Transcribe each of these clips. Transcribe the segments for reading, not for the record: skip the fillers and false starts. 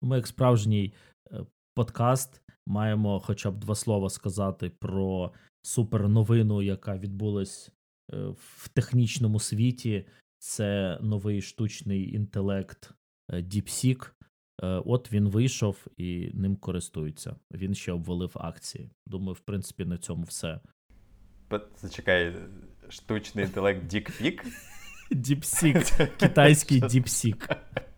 ми як справжній подкаст маємо хоча б 2 слова сказати про суперновину, яка відбулась в технічному світі. Це новий штучний інтелект DeepSeek. От він вийшов і ним користуються. Він ще обвалив акції. Думаю, в принципі, на цьому все. Зачекай, штучний інтелект DeepSeek? DeepSeek, китайський DeepSeek.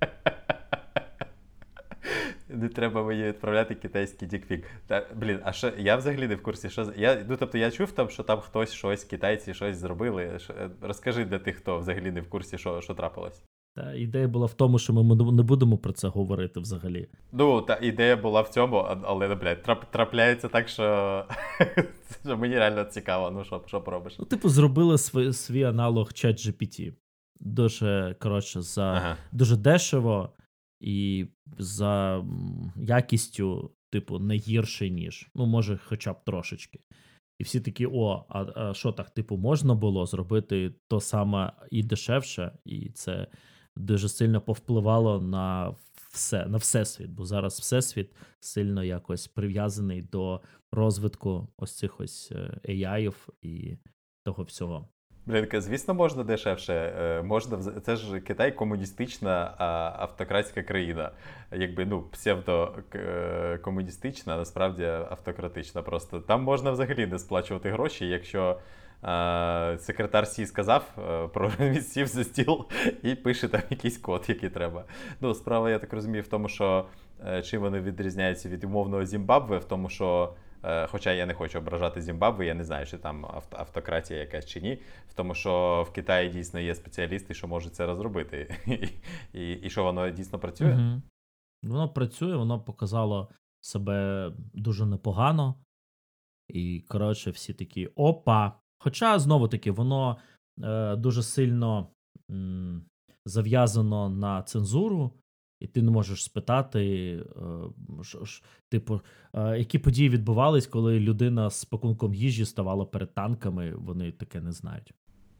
Не треба мені відправляти китайський дікпік. Блін, а що, я взагалі не в курсі, що... Я чув там, що там хтось щось, китайці щось зробили. Розкажи для тих, хто взагалі не в курсі, що трапилось. Та ідея була в тому, що ми не будемо про це говорити взагалі. Ну, та ідея була в цьому, але, блядь, трапляється так, що мені реально цікаво. Ну, що поробиш? Ну, типу, зробили свій аналог ChatGPT. Дуже, дуже дешево і за якістю, типу, не гірше, ніж. Ну, може, хоча б трошечки. І всі такі, а що так, типу, можна було зробити то саме і дешевше, і це дуже сильно повпливало на всесвіт, бо зараз всесвіт сильно якось прив'язаний до розвитку ось цих ось AI-ів і того всього. Блін, звісно, можна дешевше. Це ж Китай комуністична автократська країна. Якби, псевдокомуністична, насправді автократична просто. Там можна взагалі не сплачувати гроші, якщо секретар Сі сказав, сів за стіл і пише там якийсь код, який треба. Ну, справа, я так розумію, в тому, що чим вони відрізняються від умовного Зімбабве, в тому, що хоча я не хочу ображати Зімбабве, я не знаю, чи там автократія якась чи ні, в тому, що в Китаї дійсно є спеціалісти, що можуть це розробити. І що воно дійсно працює? Угу. Воно працює, воно показало себе дуже непогано. І, коротше, всі такі опа. Хоча, знову-таки, воно дуже сильно зав'язано на цензуру, і ти не можеш спитати, типу, які події відбувались, коли людина з пакунком їжі ставала перед танками, вони таке не знають.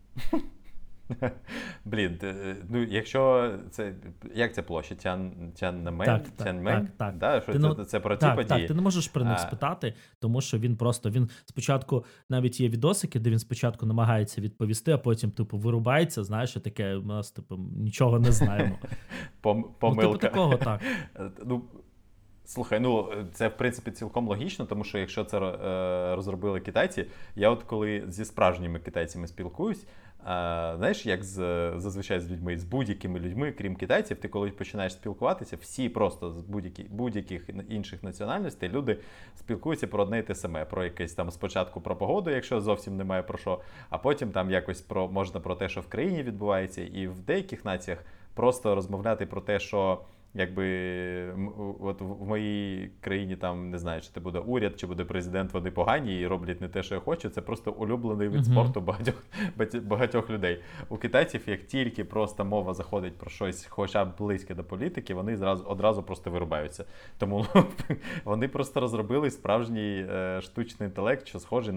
Блін, ну якщо це, як це площа? Тяньаньмень? Так. Да? Це про ті події? Так, ти не можеш про них спитати, тому що він спочатку, навіть є відосики, де він спочатку намагається відповісти, а потім, типу, вирубається, знаєш, і таке, у нас, типу, нічого не знаємо. Помилка. Ну, типу, такого, так. Ну, слухай, це, в принципі, цілком логічно, тому що якщо це розробили китайці, я от коли зі справжніми китайцями спілкуюсь, знаєш, як зазвичай з людьми, з будь-якими людьми, крім китайців, ти коли починаєш спілкуватися, всі просто з будь-яких інших національностей люди спілкуються про одне і те саме, про якесь там спочатку про погоду, якщо зовсім немає про що, а потім там якось можна про те, що в країні відбувається, і в деяких націях просто розмовляти про те, що якби от в моїй країні там, не знаю, чи це буде уряд, чи буде президент, вони погані і роблять не те, що я хочу, це просто улюблений вид спорту багатьох людей. У китайців, як тільки просто мова заходить про щось хоча б близьке до політики, вони одразу просто вирубаються. Тому вони просто розробили справжній штучний інтелект, що схожий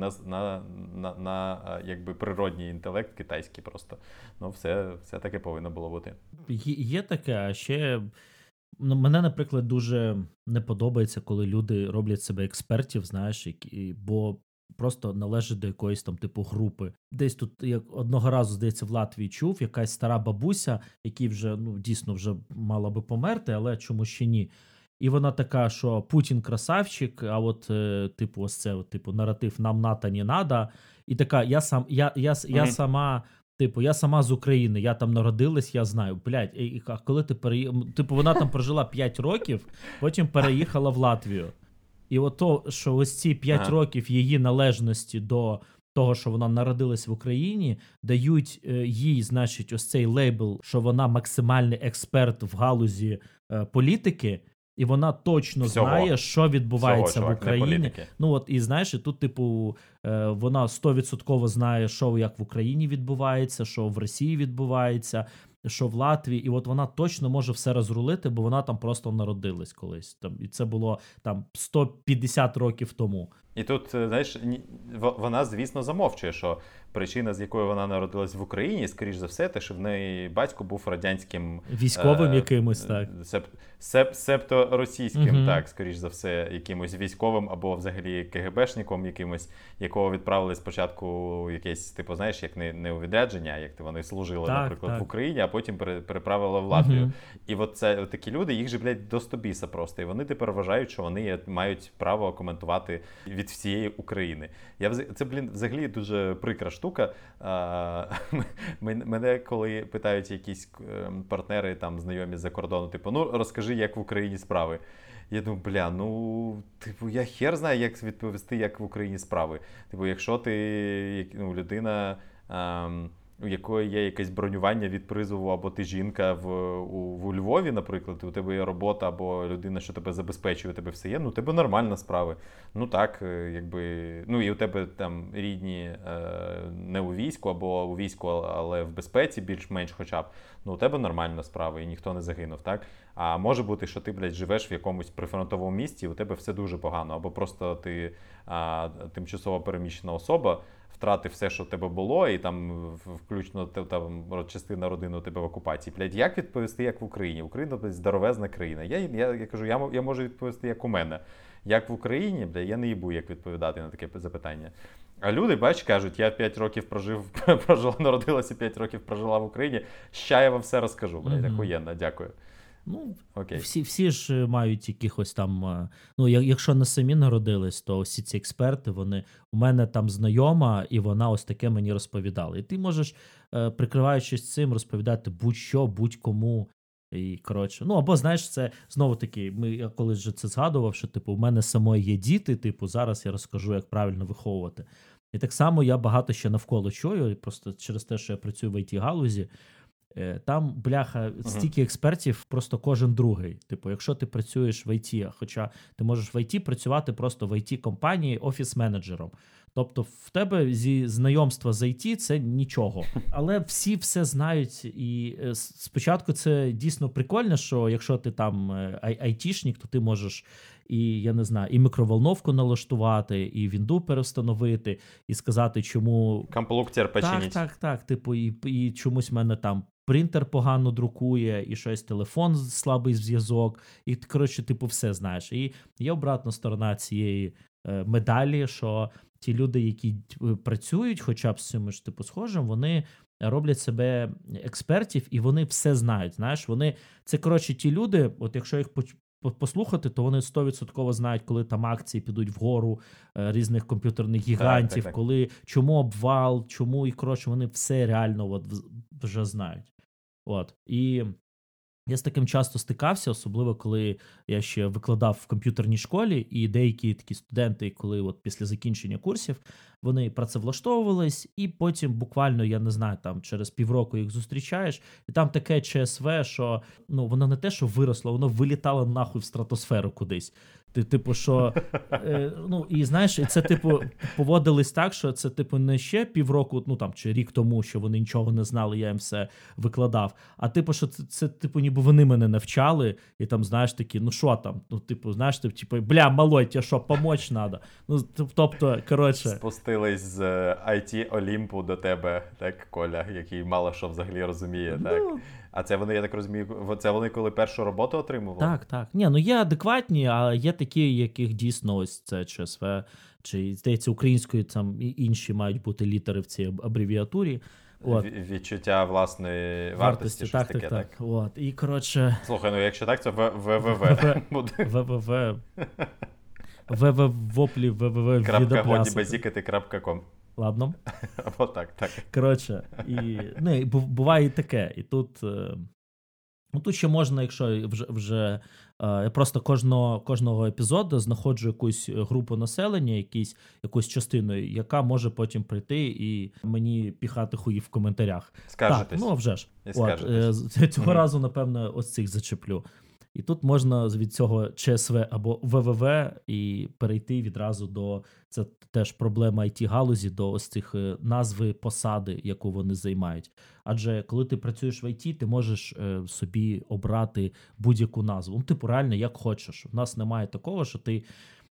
на якби природній інтелект китайський просто. Ну, все таке повинно було бути. Є таке, а ще... Мене, наприклад, дуже не подобається, коли люди роблять себе експертів, знаєш, бо просто належить до якоїсь там типу групи. Десь тут, як одного разу, здається, в Латвії чув, якась стара бабуся, якій вже, дійсно, вже мала би померти, але чому ще ні. І вона така, що Путін красавчик, а от, типу, ось це, типу, наратив «нам НАТО не надо». І така, я сама... Типу, я сама з України, я там народилась, я знаю. Блядь, а коли ти переїхала... Типу, вона там прожила 5 років, потім переїхала в Латвію. І ото, що ось ці 5 років її належності до того, що вона народилась в Україні, дають їй, значить, ось цей лейбл, що вона максимальний експерт в галузі політики, і вона точно знає, що відбувається в Україні. Ну от, і знаєш, і тут, типу, вона 100% знає, що як в Україні відбувається, що в Росії відбувається, що в Латвії. І от вона точно може все розрулити, бо вона там просто народилась колись. Там, і це було там 150 років тому. І тут, знаєш, вона, звісно, замовчує, що причина, з якою вона народилась в Україні, скоріш за все, те, що в неї батько був радянським військовим якимось, так. Себто російським, Угу. так, скоріш за все, якимось військовим або взагалі КГБшником якимось, якого відправили спочатку якесь, типу, знаєш, як не у відрядження, а як вони служили, Так, наприклад, так. в Україні, а потім переправили в Латвію. Угу. І от це такі люди, їх же, блядь, до стобіса просто. І вони тепер вважають, що вони мають право коментувати від всієї України. Це, взагалі дуже прикра штука. Мене, коли питають якісь партнери, там, знайомі за кордону, типу, ну, розкажи, як в Україні справи. Я думаю, типу, я хер знаю, як відповісти, як в Україні справи. Типу, якщо ти, людина, у якої є якесь бронювання від призову, або ти жінка у Львові, наприклад, у тебе є робота, або людина, що тебе забезпечує, у тебе все є, ну, у тебе нормальна справи. Ну, так, якби, ну, і у тебе там рідні не у війську, або у війську, але в безпеці більш-менш хоча б, ну, у тебе нормальна справа, і ніхто не загинув, так? А може бути, що ти, блядь, живеш в якомусь прифронтовому місті, і у тебе все дуже погано, або просто ти тимчасово переміщена особа, втратив все, що в тебе було, і там включно там частина родини у тебе в окупації. Блядь, як відповісти, як в Україні? Україна, блядь, здоровезна країна. Я кажу, я можу відповісти, як у мене. Як в Україні, блядь, я не їбу, як відповідати на таке запитання. А люди, бач, кажуть, я 5 років народилася, 5 років прожила в Україні, ща я вам все розкажу, блядь, охуєнно, дякую. Ну, окей. Всі ж мають якихось там, ну, якщо не самі народились, то всі ці експерти, у мене там знайома, і вона ось таке мені розповідала. І ти можеш, прикриваючись цим, розповідати будь-що, будь-кому. І, коротше, ну, або, знаєш, це, знову-таки, я колись вже це згадував, що, типу, у мене самої є діти, типу, зараз я розкажу, як правильно виховувати. І так само я багато ще навколо чую, просто через те, що я працюю в IT-галузі, там, бляха, стільки експертів, просто кожен другий. Типу, якщо ти працюєш в IT, хоча ти можеш в IT працювати просто в IT-компанії офіс-менеджером. Тобто в тебе зі знайомства з IT це нічого. Але всі все знають. І спочатку це дійсно прикольно, що якщо ти там айтішник, то ти можеш і, я не знаю, і мікроволновку налаштувати, і вінду перестановити, і сказати, чому... Комплуктер починить. Так. Типу, і чомусь в мене там принтер погано друкує, і щось телефон слабий зв'язок, і, коротше, типу, все знаєш. І є обратна сторона цієї медалі, що ті люди, які працюють хоча б з цим ж, типу, схожим, вони роблять себе експертів, і вони все знають, знаєш. Це, коротше, ті люди, от якщо їх послухати, то вони 100% знають, коли там акції підуть вгору різних комп'ютерних гігантів, так. чому обвал, чому, і, коротше, вони все реально от вже знають. От. І я з таким часто стикався, особливо коли я ще викладав в комп'ютерній школі, і деякі такі студенти, коли от після закінчення курсів, вони працевлаштовувались, і потім буквально, я не знаю, там через півроку їх зустрічаєш, і там таке ЧСВ, що, ну, воно не те, що виросло, воно вилітало нахуй в стратосферу кудись. Типу, що, ну, і знаєш, і це, типу, поводились так, що це, типу, не ще півроку, ну, там, чи рік тому, що вони нічого не знали, я їм все викладав, а, типу, що це типу, ніби вони мене навчали, і там, знаєш, такі, ну, що там, ну, типу, знаєш, типу, бля, малой, тебе що, помочь надо? Ну, тобто, коротше. Спустились з IT-Олімпу до тебе, так, Коля, який мало що взагалі розуміє, так? А це вони, я так розумію, це вони коли першу роботу отримували? Так. Ні, ну є адекватні, а є такі, яких дійсно ось це ЧСВ, чи, здається, українською там і інші мають бути літери в цій абревіатурі. От. Відчуття власної вартості, щось таке, так? От. І, коротше... Слухай, ну якщо так, це ВВВ буде. ВВВ. ВВВоплі, ВВВ .godibazikati.com. Ладно. Або так. Коротше, і буває і таке. І тут, ну, тут ще можна, якщо вже я просто кожного епізоду знаходжу якусь групу населення, якусь частину, яка може потім прийти і мені піхати хуї в коментарях. Скажетесь. Так, ну, вже ж. Цього разу, напевно, ось цих зачеплю. І тут можна від цього ЧСВ або ВВВ і перейти відразу до, це теж проблема IT-галузі, до ось цих назви посади, яку вони займають. Адже коли ти працюєш в IT, ти можеш собі обрати будь-яку назву. Ну, типу, реально, як хочеш. У нас немає такого, що ти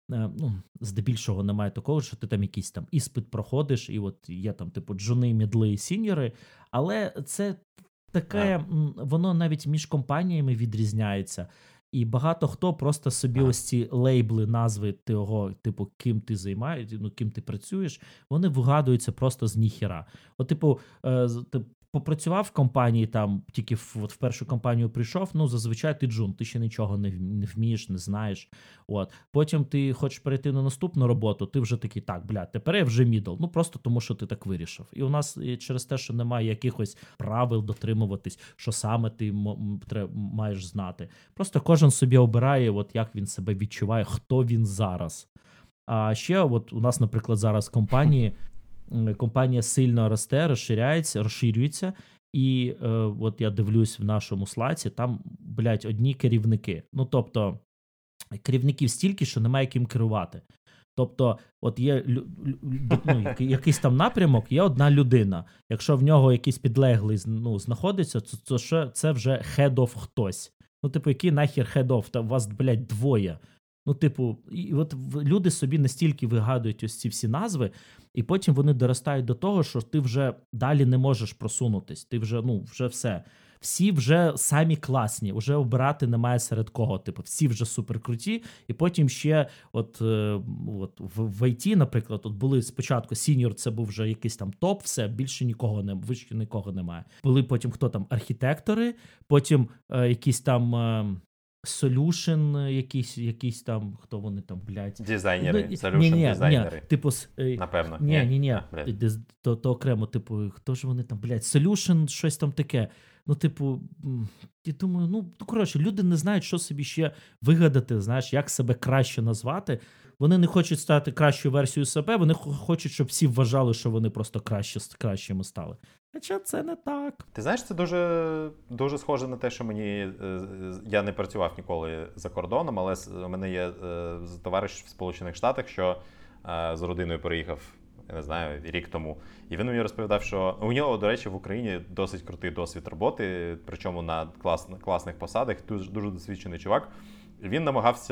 здебільшого немає такого, що ти там якийсь там іспит проходиш, і от є там, типу, джуни, мідли, сіньори, але це таке, воно навіть між компаніями відрізняється. І багато хто просто собі ось ці лейбли, назви того, типу, ким ти займаєш, ким ти працюєш, вони вигадуються просто з ніхіра. От, типу, ти попрацював в компанії, там, тільки в першу компанію прийшов, зазвичай ти джун, ти ще нічого не вмієш, не знаєш. От. Потім ти хочеш перейти на наступну роботу, ти вже такий, так, тепер я вже мідл, просто тому, що ти так вирішив. І у нас через те, що немає якихось правил дотримуватись, що саме ти маєш знати. Просто кожен собі обирає, от як він себе відчуває, хто він зараз. А ще от у нас, наприклад, зараз компанія сильно росте, розширюється, і от я дивлюсь в нашому слаці, там, одні керівники. Тобто, керівників стільки, що немає ким керувати. Тобто, от є якийсь там напрямок, є одна людина. Якщо в нього якийсь підлеглий знаходиться, то це вже head of хтось. Який нахер head of? Та у вас, двоє. І от люди собі настільки вигадують ось ці всі назви, і потім вони доростають до того, що ти вже далі не можеш просунутись. Ти вже, вже все. Всі вже самі класні, вже обирати немає серед кого. Всі вже суперкруті, і потім ще в IT, наприклад, були спочатку сіньор, це був вже якийсь там топ, все, більше вище нікого немає. Були потім хто там архітектори, потім якісь там solution, якісь там, хто вони там, Дизайнери, solution-дизайнери. Напевно. Ні. То окремо, хто ж вони там, solution, щось там таке. Я думаю, люди не знають, що собі ще вигадати, знаєш, як себе краще назвати. Вони не хочуть стати кращою версією себе, вони хочуть, щоб всі вважали, що вони просто кращими стали. Хоча це не так. Ти знаєш, це дуже, дуже схоже на те, що я не працював ніколи за кордоном, але у мене є товариш в Сполучених Штатах, що з родиною переїхав, я не знаю, рік тому. І він мені розповідав, що у нього, до речі, в Україні досить крутий досвід роботи, причому на класних посадах, дуже досвідчений чувак. Він намагався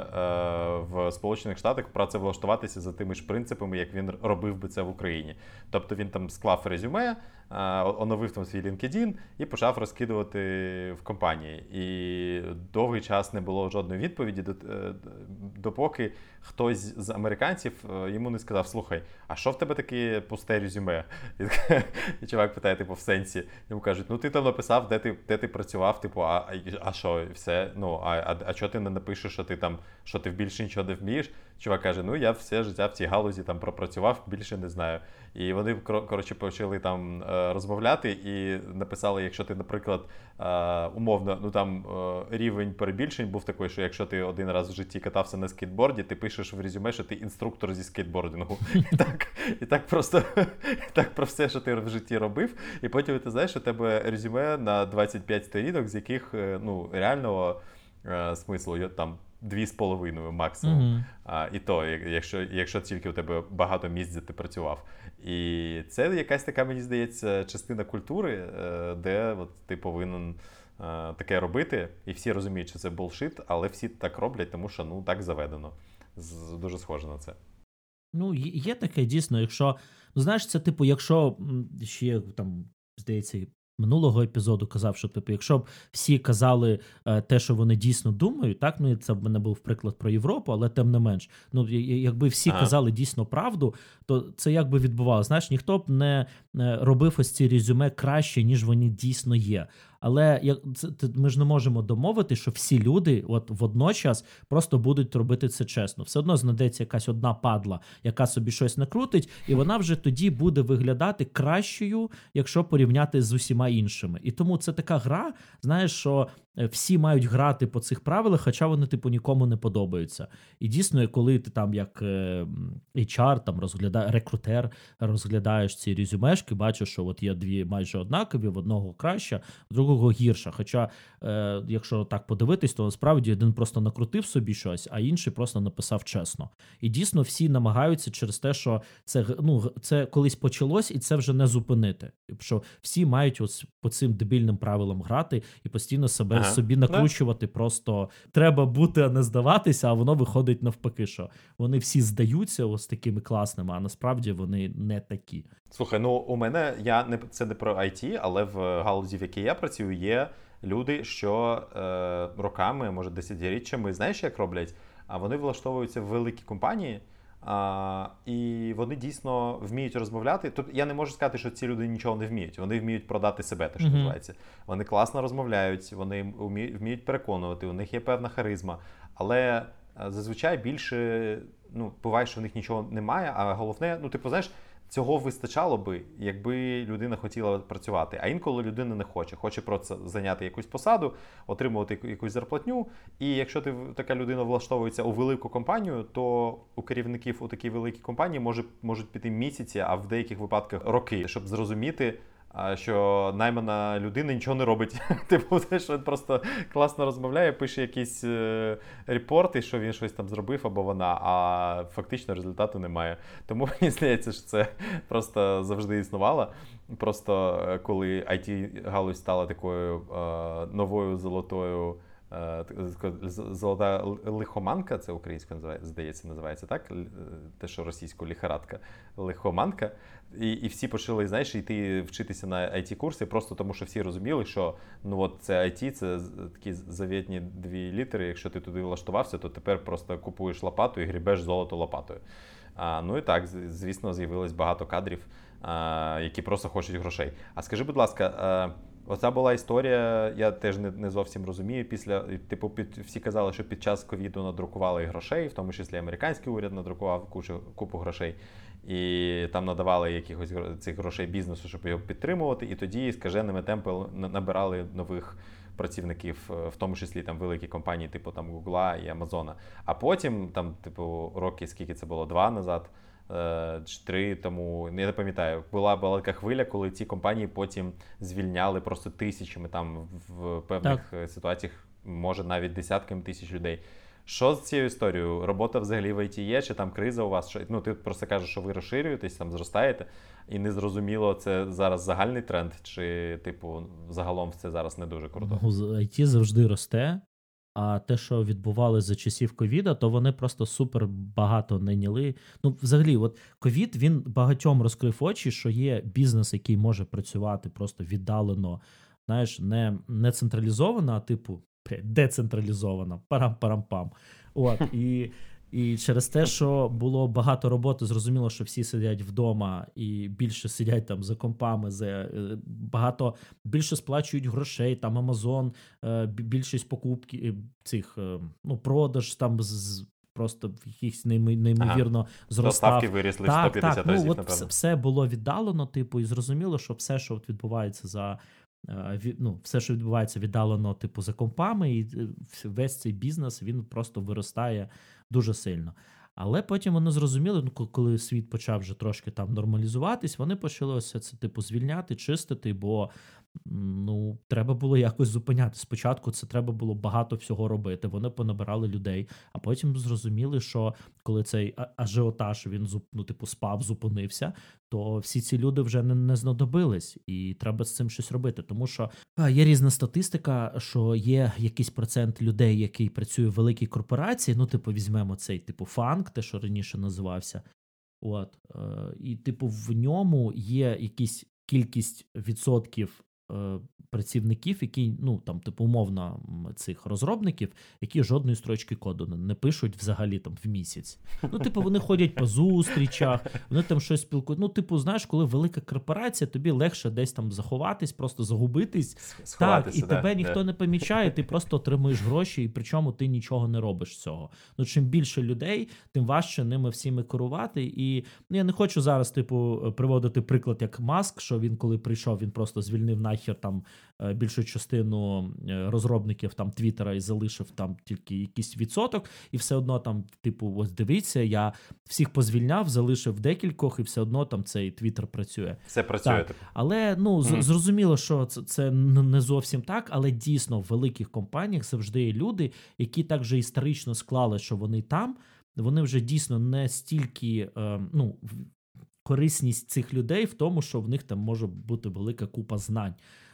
в Сполучених Штатах працевлаштуватися за тими ж принципами, як він робив би це в Україні. Тобто він там склав резюме, оновив там свій LinkedIn і почав розкидувати в компанії. І довгий час не було жодної відповіді, допоки хтось з американців йому не сказав: слухай, а що в тебе таке пусте резюме? І чувак питає, в сенсі. Йому кажуть, ти там написав, де ти працював, а що, все? А що ти не напишеш, що ти більше нічого не вмієш? Чувак каже, я все життя в цій галузі там пропрацював, більше не знаю. І вони, почали там розмовляти і написали, якщо ти, наприклад, умовно, рівень перебільшень був такий, що якщо ти один раз в житті катався на скейтборді, ти пишеш в резюме, що ти інструктор зі скейтбордингу. І так просто про все, що ти в житті робив. І потім ти знаєш, у тебе резюме на 25 сторінок, з яких, реального смислу там 2,5 максимум. І то, якщо тільки у тебе багато місць, де ти працював. І це якась така, мені здається, частина культури, де ти повинен таке робити, і всі розуміють, що це булшит, але всі так роблять, тому що так заведено. Дуже схоже на це. Є таке, дійсно, якщо, знаєш, це якщо ще там, здається, минулого епізоду казав, що якщо б всі казали те, що вони дійсно думають, так, це в мене був приклад про Європу, але тим не менш, якби всі казали дійсно правду, то це як би відбувалося. Знаєш, ніхто б не робив ось ці резюме краще, ніж вони дійсно є. Але ми ж не можемо домовити, що всі люди водночас просто будуть робити це чесно. Все одно знайдеться якась одна падла, яка собі щось накрутить, і вона вже тоді буде виглядати кращою, якщо порівняти з усіма іншими. І тому це така гра, знаєш, що всі мають грати по цих правилах, хоча вони нікому не подобаються. І дійсно, коли ти там як HR, там рекрутер, розглядаєш ці резюмешки, бачиш, що є дві майже однакові, в одного краща, в другого гірша. Хоча, якщо так подивитись, то насправді один просто накрутив собі щось, а інший просто написав чесно. І дійсно всі намагаються через те, що це колись почалось, і це вже не зупинити. Що всі мають по цим дебільним правилам грати і постійно себе собі накручувати просто треба бути, а не здаватися, а воно виходить навпаки, що вони всі здаються ось такими класними, а насправді вони не такі. Слухай, ну у мене, це не про IT, але в галузі, в якій я працюю, є люди, що роками, може десятиріччями, знаєш, як роблять? А вони влаштовуються в великі компанії, і вони дійсно вміють розмовляти. Тут я не можу сказати, що ці люди нічого не вміють. Вони вміють продати себе, те, що називається. Вони класно розмовляють, вони вміють переконувати, у них є певна харизма. Але зазвичай більше, буває, що в них нічого немає, а головне, знаєш, цього вистачало би, якби людина хотіла працювати. А інколи людина не хоче просто зайняти якусь посаду, отримувати якусь зарплатню. І якщо така людина влаштовується у велику компанію, то у керівників у такій великій компанії можуть піти місяці, а в деяких випадках роки, щоб зрозуміти, що наймана людина нічого не робить. Типу, що він просто класно розмовляє, пише якісь репорти, що він щось там зробив або вона, а фактично результату немає. Тому мені здається, що це просто завжди існувало. Просто коли IT-галузь стала такою новою золотою, золота лихоманка, це українською називається так? Те, що російською лихорадка, лихоманка. І всі почали, знаєш, йти вчитися на IT-курси, просто тому, що всі розуміли, що це IT, це такі завітні 2 літери, якщо ти туди влаштувався, то тепер просто купуєш лопату і грібеш золото лопатою. І так, звісно, з'явилось багато кадрів, які просто хочуть грошей. А скажи, будь ласка, оця була історія, я теж не зовсім розумію. Всі казали, що під час ковіду надрукували грошей, в тому числі американський уряд надрукував купу грошей. І там надавали якихось цих грошей бізнесу, щоб його підтримувати. І тоді скаженими темпами набирали нових працівників, в тому числі там великі компанії, типу там Гугла і Амазона. А потім, роки, скільки це було, 2 назад, чи 3 тому, я не пам'ятаю, була велика хвиля, коли ці компанії потім звільняли просто тисячами, там в певних ситуаціях, може навіть десятками тисяч людей. Що з цією історією? Робота взагалі в ІТ є? Чи там криза у вас? Ти просто кажеш, що ви розширюєтесь, там зростаєте, і незрозуміло, це зараз загальний тренд, чи, загалом це зараз не дуже круто? ІТ завжди росте, а те, що відбувалося за часів ковіда, то вони просто супер багато найняли. Взагалі, ковід, він багатьом розкрив очі, що є бізнес, який може працювати просто віддалено, знаєш, не централізовано, а децентралізовано, парам-парам-пам. І через те, що було багато роботи, зрозуміло, що всі сидять вдома і більше сидять там за компами, більше сплачують грошей, там Amazon, більшість покупки цих, продаж там просто якихось неймовірно зростав. Доставки вирісли в 150 разів, напевно. Все було віддалено, і зрозуміло, що все, що відбувається все, що відбувається віддалено, за компами, і весь цей бізнес, він просто виростає дуже сильно. Але потім вони зрозуміли, коли світ почав вже трошки там нормалізуватись, вони почали це звільняти, чистити, бо треба було якось зупиняти. Спочатку це треба було багато всього робити. Вони понабирали людей, а потім зрозуміли, що коли цей ажіотаж, він зупинився, то всі ці люди вже не знадобились, і треба з цим щось робити. Тому що є різна статистика, що є якийсь процент людей, який працює в великій корпорації, візьмемо цей фанк, те, що раніше називався, і в ньому є якісь кількість відсотків працівників, які, умовно, цих розробників, які жодної строчки коду не пишуть взагалі там в місяць. Вони ходять по зустрічах, вони там щось спілкують. Знаєш, коли велика корпорація, тобі легше десь там заховатись, просто загубитись. І тебе ніхто не помічає, ти просто отримуєш гроші, і причому ти нічого не робиш з цього. Чим більше людей, тим важче ними всіми керувати. І я не хочу зараз, приводити приклад як Маск, що він, коли прийшов, він просто звільнив нахер там більшу частину розробників там Твіттера і залишив там тільки якийсь відсоток, і все одно там, ось дивіться, я всіх позвільняв, залишив декількох, і все одно там цей Твіттер працює. Все працює. Але, зрозуміло, що це не зовсім так, але дійсно в великих компаніях завжди є люди, які так же історично склали, що вони там, вони вже дійсно не стільки, корисність цих людей в тому, що в них там може бути велика купа знань.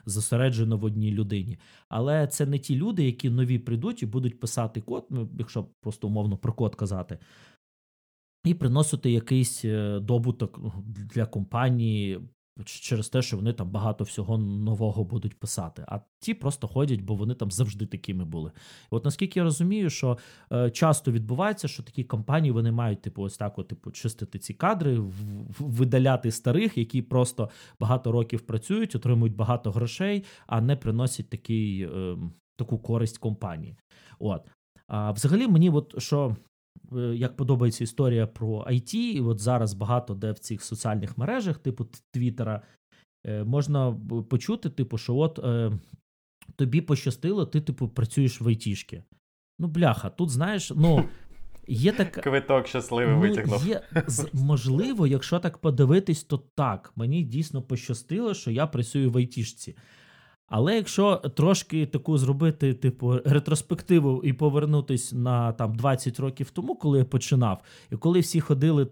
зосереджено в одній людині. Але це не ті люди, які нові прийдуть і будуть писати код, ну, якщо просто умовно про код казати, і приносити якийсь добуток для компанії через те, що вони там багато всього нового будуть писати. А ті просто ходять, бо вони там завжди такими були. От наскільки я розумію, що часто відбувається, що такі компанії, вони мають ось так чистити ці кадри, видаляти старих, які просто багато років працюють, отримують багато грошей, а не приносять таку користь компанії. От. А взагалі мені що як подобається історія про IT, і от зараз багато де в цих соціальних мережах, типу Твіттера, можна почути, що от тобі пощастило, ти, працюєш в айтішки. Ну, бляха, тут, знаєш, є така... Квиток щасливий витягнув. Можливо, якщо так подивитись, то так, мені дійсно пощастило, що я працюю в айтішці. Але якщо трошки таку зробити, ретроспективу і повернутись на 20 років тому, коли я починав, і коли всі ходили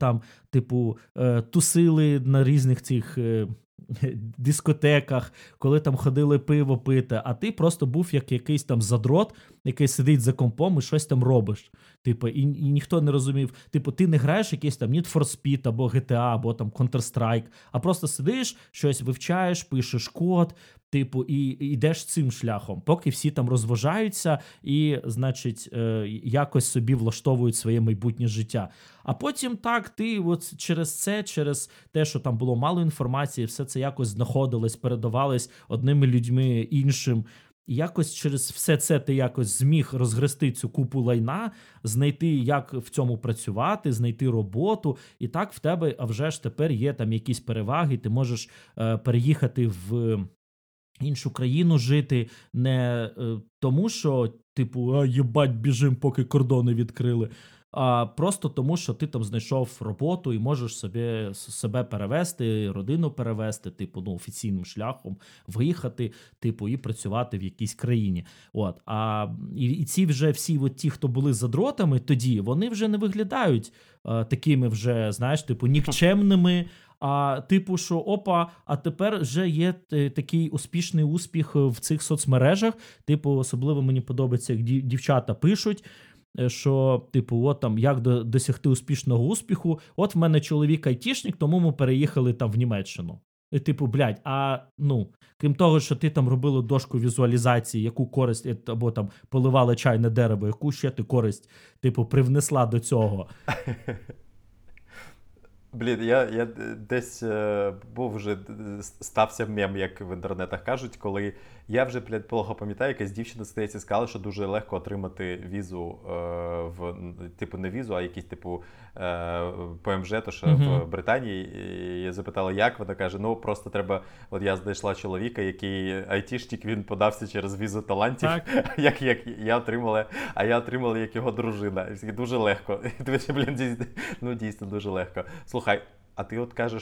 тусили на різних цих дискотеках, коли там ходили пиво пити, а ти просто був як якийсь там задрот, який сидить за компом і щось там робиш. І ніхто не розумів. Ти не граєш якийсь там Need for Speed або GTA, або там Counter-Strike, а просто сидиш, щось вивчаєш, пишеш код, і йдеш цим шляхом, поки всі там розважаються і, значить, якось собі влаштовують своє майбутнє життя. А потім ти от через те, що там було мало інформації, все це якось знаходилось, передавалось одними людьми іншим. І якось через все це ти якось зміг розгрести цю купу лайна, знайти, як в цьому працювати, знайти роботу. І так в тебе, а вже ж тепер є там якісь переваги, ти можеш переїхати в іншу країну жити не тому, що, єбать, біжим, поки кордони відкрили, а просто тому, що ти там знайшов роботу і можеш себе перевести, родину перевести, офіційним шляхом, виїхати, і працювати в якійсь країні. От. І ці вже всі ті, хто були задротами тоді, вони вже не виглядають такими вже, знаєш, нікчемними, а що опа, а тепер вже є такий успішний успіх в цих соцмережах, особливо мені подобається, як дівчата пишуть, що, от там, як досягти успішного успіху, от в мене чоловік айтішник, тому ми переїхали там в Німеччину. І крім того, що ти там робила дошку візуалізації, яку користь, або там поливала чайне дерево, яку ще ти користь, привнесла до цього. Блін, я десь був вже, стався мем, як в інтернетах кажуть, коли я вже, плохо пам'ятаю, якась дівчина, здається, сказала, що дуже легко отримати візу, не візу, а якийсь, ПМЖ, то що в Британії. І я запитала, як? Вона каже, просто треба, от я знайшла чоловіка, який айтішник, він подався через візу талантів, як я отримала, як його дружина. І дуже легко. Дійсно, дуже легко. Слухай, а ти от кажеш,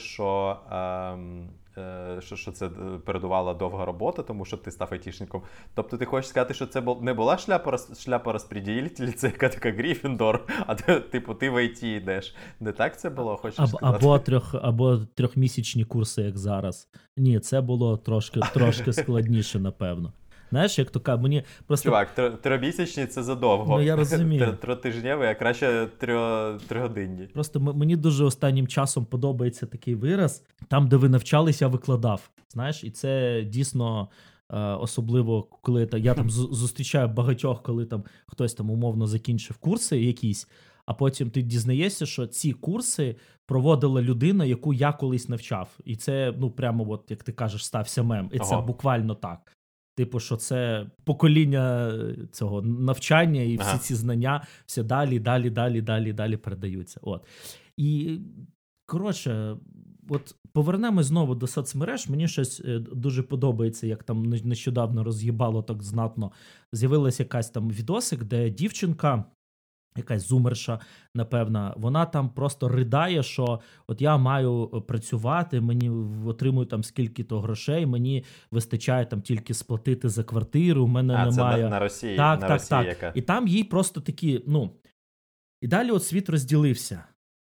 що це передувала довга робота, тому що ти став айтішником. Тобто ти хочеш сказати, що це не була шляпа розподілителя, це яка така Гриффіндор, а ти в IT йдеш. Не так це було, хочеш сказати? Або трьохмісячні курси, як зараз. Ні, це було трошки складніше, напевно. Знаєш, як то мені просто... Чувак, тримісячні – це задовго. Ну, я розумію. Тротижневі, а краще трьогодинні. Просто мені дуже останнім часом подобається такий вираз. Там, де ви навчались, я викладав. Знаєш, і це дійсно особливо, коли я там зустрічаю багатьох, коли там хтось там умовно закінчив курси якісь, а потім ти дізнаєшся, що ці курси проводила людина, яку я колись навчав. І це, прямо, от, як ти кажеш, стався мем. І це буквально так. Що це покоління цього навчання і всі ці знання все далі передаються. От. І, коротше, от повернемось знову до соцмереж. Мені щось дуже подобається, як там нещодавно роз'їбало так знатно. З'явилась якась там відосик, де дівчинка, якась зумерша, напевно, вона там просто ридає, що от я маю працювати, мені отримую там скільки-то грошей, мені вистачає там тільки сплатити за квартиру, в мене немає... Це на Росії? Так. Яка? І там їй просто такі, і далі от світ розділився.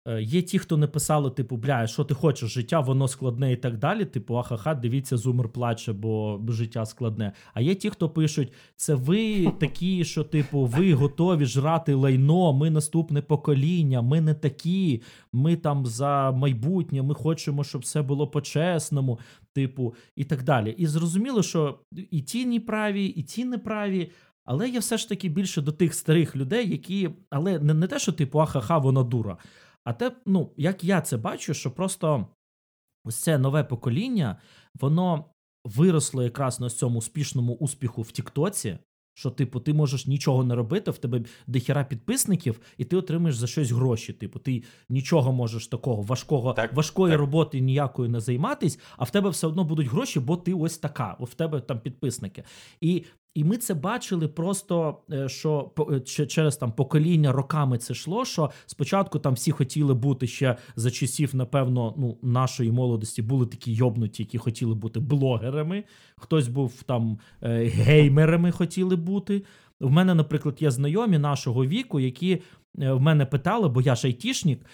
Є ті, хто не писали, типу, бля, що ти хочеш, життя, воно складне і так далі. Типу, ахаха, дивіться, зумер плаче, бо життя складне. А є ті, хто пишуть, це ви такі, що, типу, ви готові жрати лайно, ми наступне покоління, ми не такі, ми там за майбутнє, ми хочемо, щоб все було по-чесному, типу, і так далі. І зрозуміло, що і ті неправі, і ті неправі. Але я все ж таки більше до тих старих людей, які, але не те, що типу, ахаха, вона дура. А те, ну, як я це бачу, що просто ось це нове покоління, воно виросло якраз на цьому успішному успіху в Тіктоці, що, типу, ти можеш нічого не робити, в тебе дохіра підписників, і ти отримаєш за щось гроші. Типу, ти нічого можеш такого важкої роботи ніякої не займатись, а в тебе все одно будуть гроші, бо ти ось така, в тебе там підписники. І ми це бачили просто, що через там покоління роками це йшло, що спочатку там всі хотіли бути ще за часів, напевно, ну, нашої молодості, були такі йобнуті, які хотіли бути блогерами, хтось був там геймерами хотіли бути. В мене, наприклад, є знайомі нашого віку, які в мене питали, бо я ж айтішник,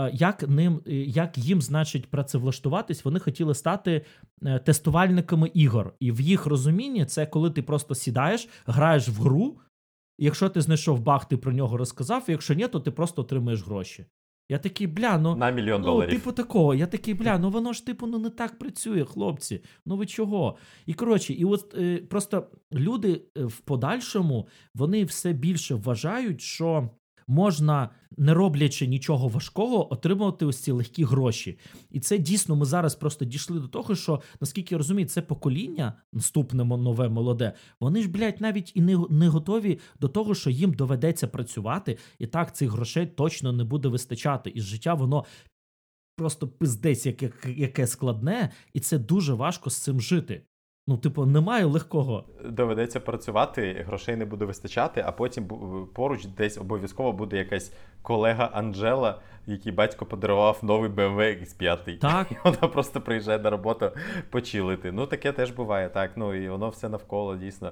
як їм, значить, працевлаштуватись, вони хотіли стати тестувальниками ігор. І в їх розумінні це коли ти просто сідаєш, граєш в гру, і якщо ти знайшов баг, ти про нього розказав, і якщо ні, то ти просто отримаєш гроші. Я такий, бля, ну... На $1 мільйон. Типу такого. Я такий, бля, ну воно ж, типу, ну не так працює, хлопці. Ну ви чого? І, коротше, і от просто люди в подальшому, вони все більше вважають, що можна, не роблячи нічого важкого, отримувати ось ці легкі гроші. І це дійсно ми зараз просто дійшли до того, що, наскільки я розумію, це покоління, наступне нове, молоде, вони ж, блядь, навіть і не готові до того, що їм доведеться працювати, і так цих грошей точно не буде вистачати. І життя, воно просто пиздець, яке складне, і це дуже важко з цим жити. Ну, типу, немає легкого. Доведеться працювати, грошей не буде вистачати, а потім поруч десь обов'язково буде якась колега Анжела, який батько подарував новий BMW X5. Так. І вона просто приїжджає на роботу почилити. Ну, таке теж буває, так. Ну, і воно все навколо, дійсно.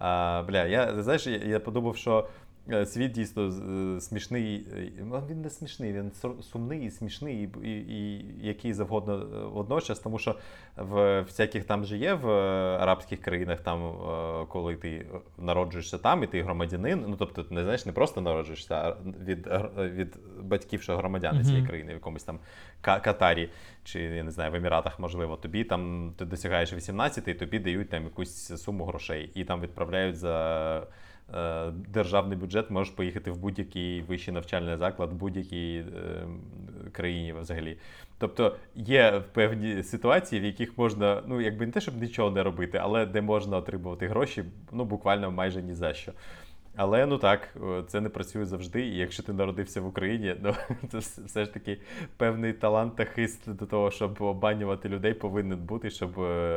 Я подумав, що світ дійсно смішний, він не смішний, він сумний і смішний, і який завгодно водночас, тому що в всяких там же є в арабських країнах, там, коли ти народжуєшся там, і ти громадянин, ну, тобто, не знаєш, не просто народжуєшся, а від батьків, що громадяни цієї країни, в якомусь там Катарі, чи, я не знаю, в Еміратах, можливо, тобі там, ти досягаєш 18, і тобі дають там якусь суму грошей, і там відправляють за державний бюджет, можеш поїхати в будь-який вищий навчальний заклад, в будь-якій країні взагалі. Тобто є певні ситуації, в яких можна, ну, якби не те, щоб нічого не робити, але де можна отримувати гроші, ну, буквально майже ні за що. Але, ну так, це не працює завжди, і якщо ти народився в Україні, ну, то все ж таки певний талант та хист до того, щоб обманювати людей, повинен бути, щоб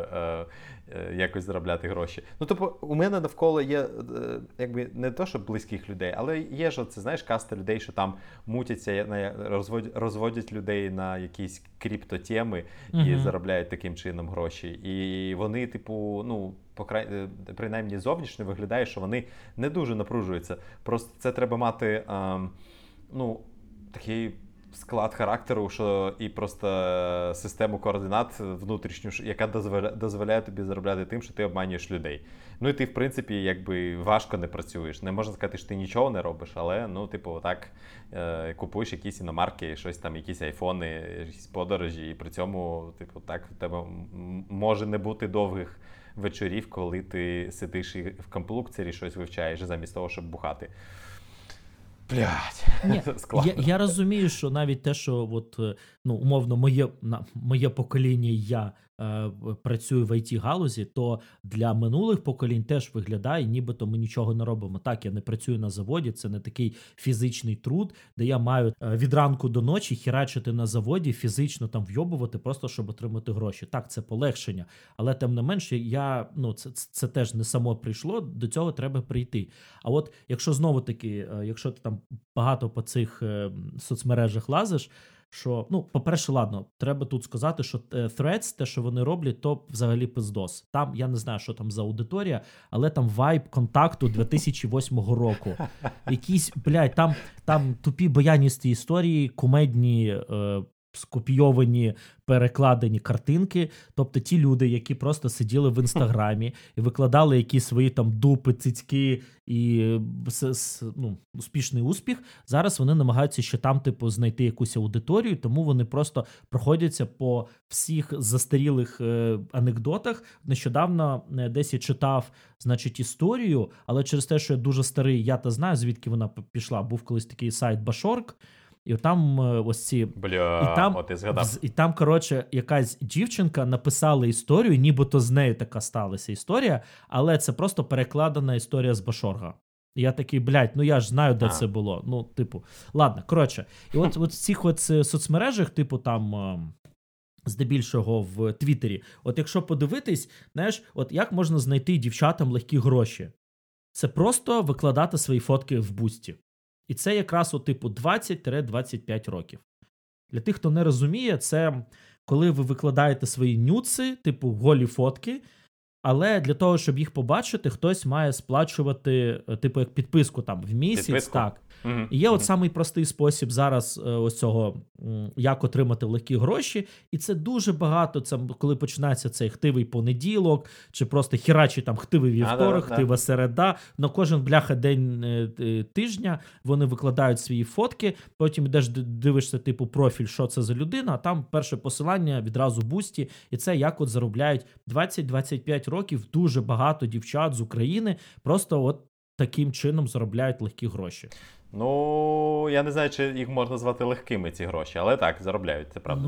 якось заробляти гроші. Ну, тобто, у мене навколо є, якби, не то, щоб близьких людей, але є ж, це, знаєш, каста людей, що там мутяться, розводять людей на якісь криптотеми і заробляють таким чином гроші. І вони, типу, ну, принаймні зовнішньо виглядає, що вони не дуже напружуються. Просто це треба мати, ну, такий склад характеру, що і просто систему координат внутрішню, яка дозволяє тобі заробляти тим, що ти обманюєш людей. Ну і ти, в принципі, якби важко не працюєш. Не можна сказати, що ти нічого не робиш, але, ну, типу, так, купуєш якісь іномарки, щось там, якісь айфони, якісь подорожі, і при цьому, типу, так, в тебе може не бути довгих вечорів, коли ти сидиш і в комп'ютері щось вивчаєш, замість того, щоб бухати. Блядь, я розумію, що навіть те, що от, ну, умовно моє покоління, я працюю в IT-галузі, то для минулих поколінь теж виглядає, нібито ми нічого не робимо. Так, я не працюю на заводі, це не такий фізичний труд, де я маю від ранку до ночі хірачити на заводі, фізично там вйобувати, просто щоб отримати гроші. Так, це полегшення, але тим не менше, це теж не само прийшло, до цього треба прийти. А от якщо знову таки, якщо ти там багато по цих соцмережах лазиш, що, ну, по-перше, ладно, треба тут сказати, що Threads, те, що вони роблять, то взагалі пиздос. Там, я не знаю, що там за аудиторія, але там вайб контакту 2008 року. Якісь, блядь, там тупі баяністі історії, кумедні, скопійовані, перекладені картинки. Тобто ті люди, які просто сиділи в Інстаграмі і викладали якісь свої там дупи, цицьки і ну, успішний успіх, зараз вони намагаються ще там, типу, знайти якусь аудиторію, тому вони просто проходяться по всіх застарілих анекдотах. Нещодавно десь я читав, значить, історію, але через те, що я дуже старий, я та знаю, звідки вона пішла. Був колись такий сайт Bashork, і там ось ці... От і згадав. І там, коротше, якась дівчинка написала історію, нібито з нею така сталася історія, але це просто перекладена історія з Башорга. І я такий, блядь, ну я ж знаю, де це було. Ну, типу, ладно, коротше. І от в цих от соцмережах, типу там... здебільшого в Твіттері. От якщо подивитись, знаєш, от як можна знайти дівчатам легкі гроші? Це просто викладати свої фотки в бусті. І це якраз, от, типу, 20-25 років. Для тих, хто не розуміє, це коли ви викладаєте свої нюци, типу, голі фотки, але для того, щоб їх побачити, хтось має сплачувати, типу, як підписку там в місяць. Підписку? Так. І є от самий простий спосіб зараз ось цього, як отримати легкі гроші, і це дуже багато, це коли починається цей хтивий понеділок, чи просто хірачий там хтивий вівторок, хтива середа, на кожен бляха день тижня вони викладають свої фотки, потім йдеш дивишся типу профіль, що це за людина, а там перше посилання відразу бусті, і це як от заробляють 20-25 років дуже багато дівчат з України, просто от таким чином заробляють легкі гроші. Ну, я не знаю, чи їх можна звати легкими, ці гроші, але так, заробляють, це правда.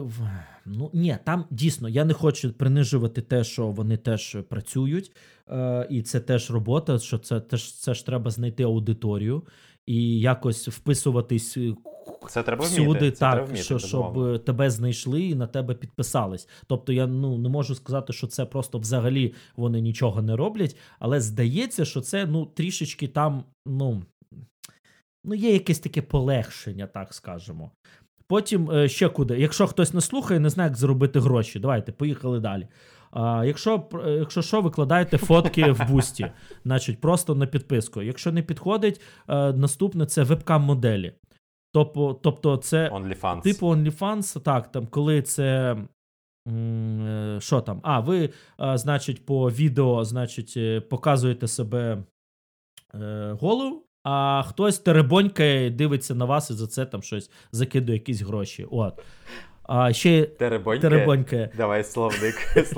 Ну, ні, там дійсно, я не хочу принижувати те, що вони теж працюють, і це теж робота, що це ж треба знайти аудиторію і якось вписуватись це треба всюди, вміти, так, треба вміти, щоб тебе знайшли і на тебе підписались. Тобто я не можу сказати, що це просто взагалі вони нічого не роблять, але здається, що це трішечки там, є якесь таке полегшення, так скажемо. Потім ще куди. Якщо хтось не слухає, не знає, як заробити гроші. Давайте, поїхали далі. Якщо що, викладаєте фотки в бусті. Значить, просто на підписку. Якщо не підходить, наступне – це вебкам-моделі. Тобто це OnlyFans. Типу OnlyFans, так, там, коли це... Що там? Ви, значить, по відео, значить, показуєте себе голову, а хтось теребонькає, дивиться на вас і за це там щось закидує якісь гроші. От. Ще теребонькає. Давай словник.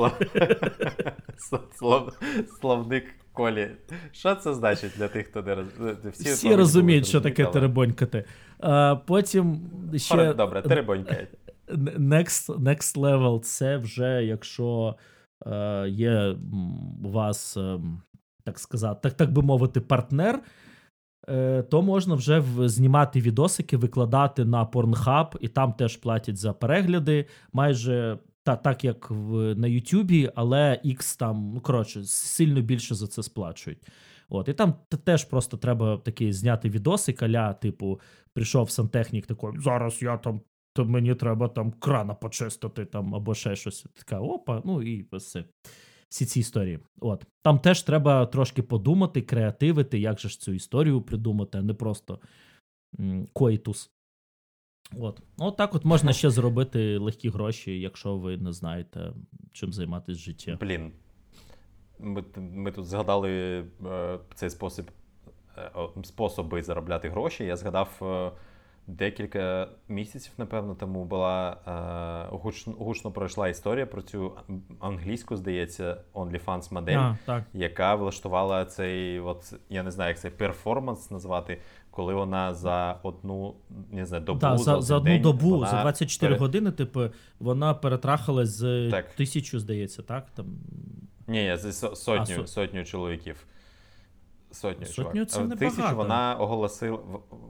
Словник Колі. Що це значить для тих, хто не розуміє? Всі розуміють, що таке теребонькати. Потім ще... Добре, теребонькає. Next level – це вже, якщо є у вас, так сказати, так би мовити, партнер, то можна вже знімати відосики, викладати на Pornhub, і там теж платять за перегляди, майже так як на Ютубі, але X там, сильно більше за це сплачують. От, і там теж просто треба такий зняти відосик, а-ля, типу, прийшов сантехнік такий, зараз я там, то мені треба там крана почистити, там, або ще щось. Така, опа, і все. Всі ці історії. От. Там теж треба трошки подумати, креативити, як же ж цю історію придумати, а не просто коїтус. От так от можна ще зробити легкі гроші, якщо ви не знаєте, чим займатися в житті. Блін, ми тут згадали цей способи заробляти гроші. Я згадав декілька місяців, напевно, тому була гучно пройшла історія про цю англійську, здається, OnlyFans модель, яка влаштувала цей, я не знаю, як цей перформанс назвати, коли вона за одну, не знаю, добу, за одну добу, за 24 години, типу, вона перетрахалась з 1000, здається, так? Там... Ні, з сотню чоловіків. Сотню це небагато. 1000 вона оголосила...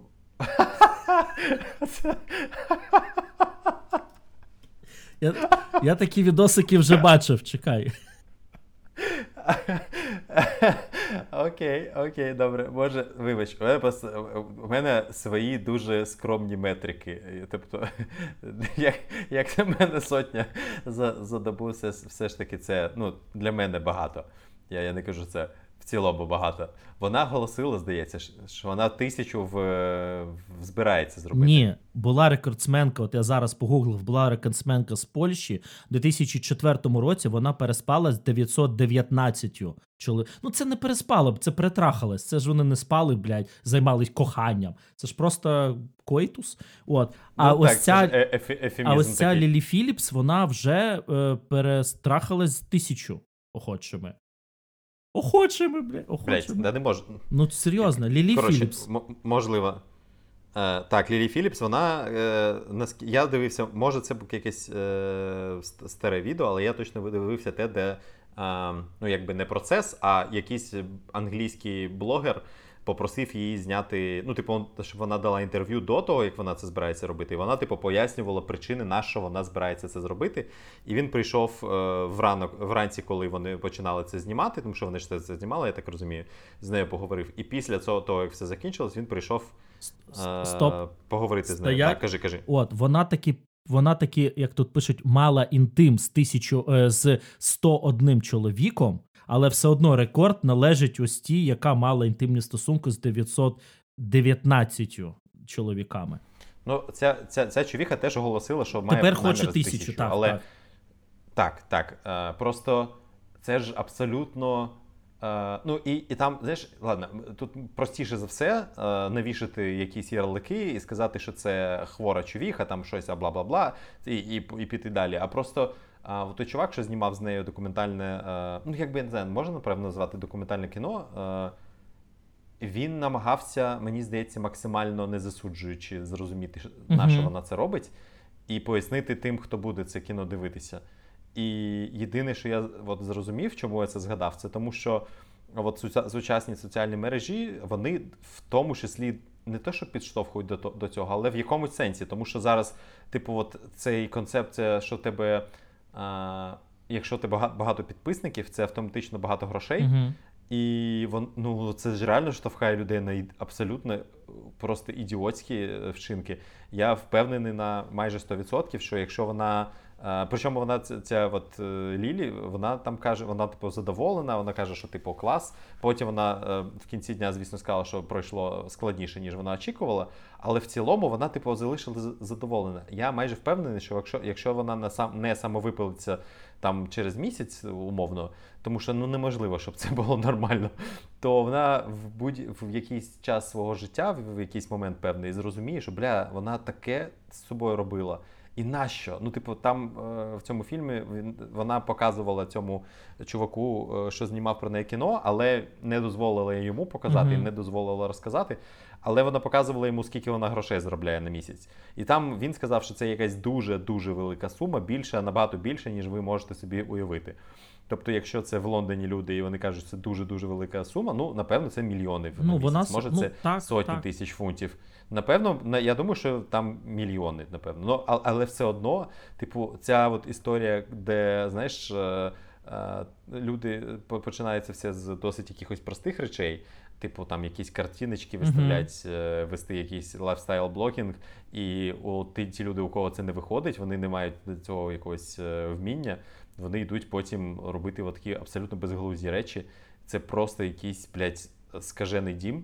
Я такі відосики вже бачив, чекай. Окей, добре. Може, вибач, у мене свої дуже скромні метрики. Тобто, як на мене сотня за добу, все ж таки це, ну, для мене багато. Я не кажу це в цілому багато. Вона оголосила, здається, що вона 1000 збирається зробити. Ні, була рекордсменка, от я зараз погуглив, була рекордсменка з Польщі. У 2004 році вона переспала з 919 чоловік. Ну це не переспало, це перетрахалось. Це ж вони не спали, блядь, займались коханням. Це ж просто койтус. От. А ну, ось так, ця Лілі Філіпс, вона вже перестрахалась з 1000 охочими. Охочими, блядь, охочими. Блядь, да не можу. Ну, серйозно, Лілі Філіпс. Можливо. Так, Лілі Філіпс, вона, я дивився, може це якесь старе відео, але я точно дивився те, де, ну, якби не процес, а якийсь англійський блогер попросив її зняти, ну, типу, щоб вона дала інтерв'ю до того, як вона це збирається робити. І вона, типу, пояснювала причини, на що вона збирається це зробити. І він прийшов вранці, коли вони починали це знімати, тому що вони ж це знімали, я так розумію, з нею поговорив. І після того, як все закінчилось, він прийшов поговорити з нею. Так, кажи. От, вона таки, як тут пишуть, мала інтим з 101 чоловіком, але все одно рекорд належить ось тій, яка мала інтимні стосунки з 919 чоловіками. Ну, ця човіха теж оголосила, що має тепер хоче 1000, так, але... Так. Просто це ж абсолютно... Ну, і там, знаєш, ладно, тут простіше за все навішати якісь ярлики і сказати, що це хвора човіха, там щось, бла-бла-бла, і піти далі. А просто той чувак, що знімав з нею документальне, ну, якби, я не знаю, можна, напевно, назвати документальне кіно, він намагався, мені здається, максимально не засуджуючи, зрозуміти, на що вона це робить, і пояснити тим, хто буде це кіно дивитися. І єдине, що я от зрозумів, чому я це згадав, це тому, що от сучасні соціальні мережі, вони в тому числі не те, що підштовхують до цього, але в якомусь сенсі. Тому що зараз, типу, от цей концепція, що тебе, якщо тебе багато підписників, це автоматично багато грошей. І ну, це ж реально штовхає людей на абсолютно просто ідіотські вчинки. Я впевнений на майже 100%, що якщо вона... Причому вона, ця от Лілі, вона там каже, вона типу задоволена, вона каже, що типу клас. Потім вона в кінці дня, звісно, сказала, що пройшло складніше, ніж вона очікувала. Але в цілому вона типу залишилася задоволена. Я майже впевнений, що якщо вона не самовипилиться там через місяць, умовно, тому що ну неможливо, щоб це було нормально, то вона в якийсь час свого життя, в якийсь момент певний, зрозуміє, що бля, вона таке з собою робила. І нащо? Ну, типу, там в цьому фільмі вона показувала цьому чуваку, що знімав про неї кіно, але не дозволила йому показати, не дозволила розказати. Але вона показувала йому, скільки вона грошей заробляє на місяць. І там він сказав, що це якась дуже-дуже велика сума, набагато більше, ніж ви можете собі уявити. Тобто, якщо це в Лондоні люди, і вони кажуть, що це дуже-дуже велика сума, ну, напевно, це мільйони в місяць. Може, це сотні тисяч фунтів. Напевно, я думаю, що там мільйони, напевно. Ну, але все одно, типу, ця от історія, де, знаєш, люди починаються все з досить якихось простих речей, типу, там якісь картиночки виставлять, вести якийсь лайфстайл-блогінг, і ті люди, у кого це не виходить, вони не мають до цього якогось вміння, вони йдуть потім робити от такі абсолютно безглузді речі. Це просто якийсь, блядь, скажений дім.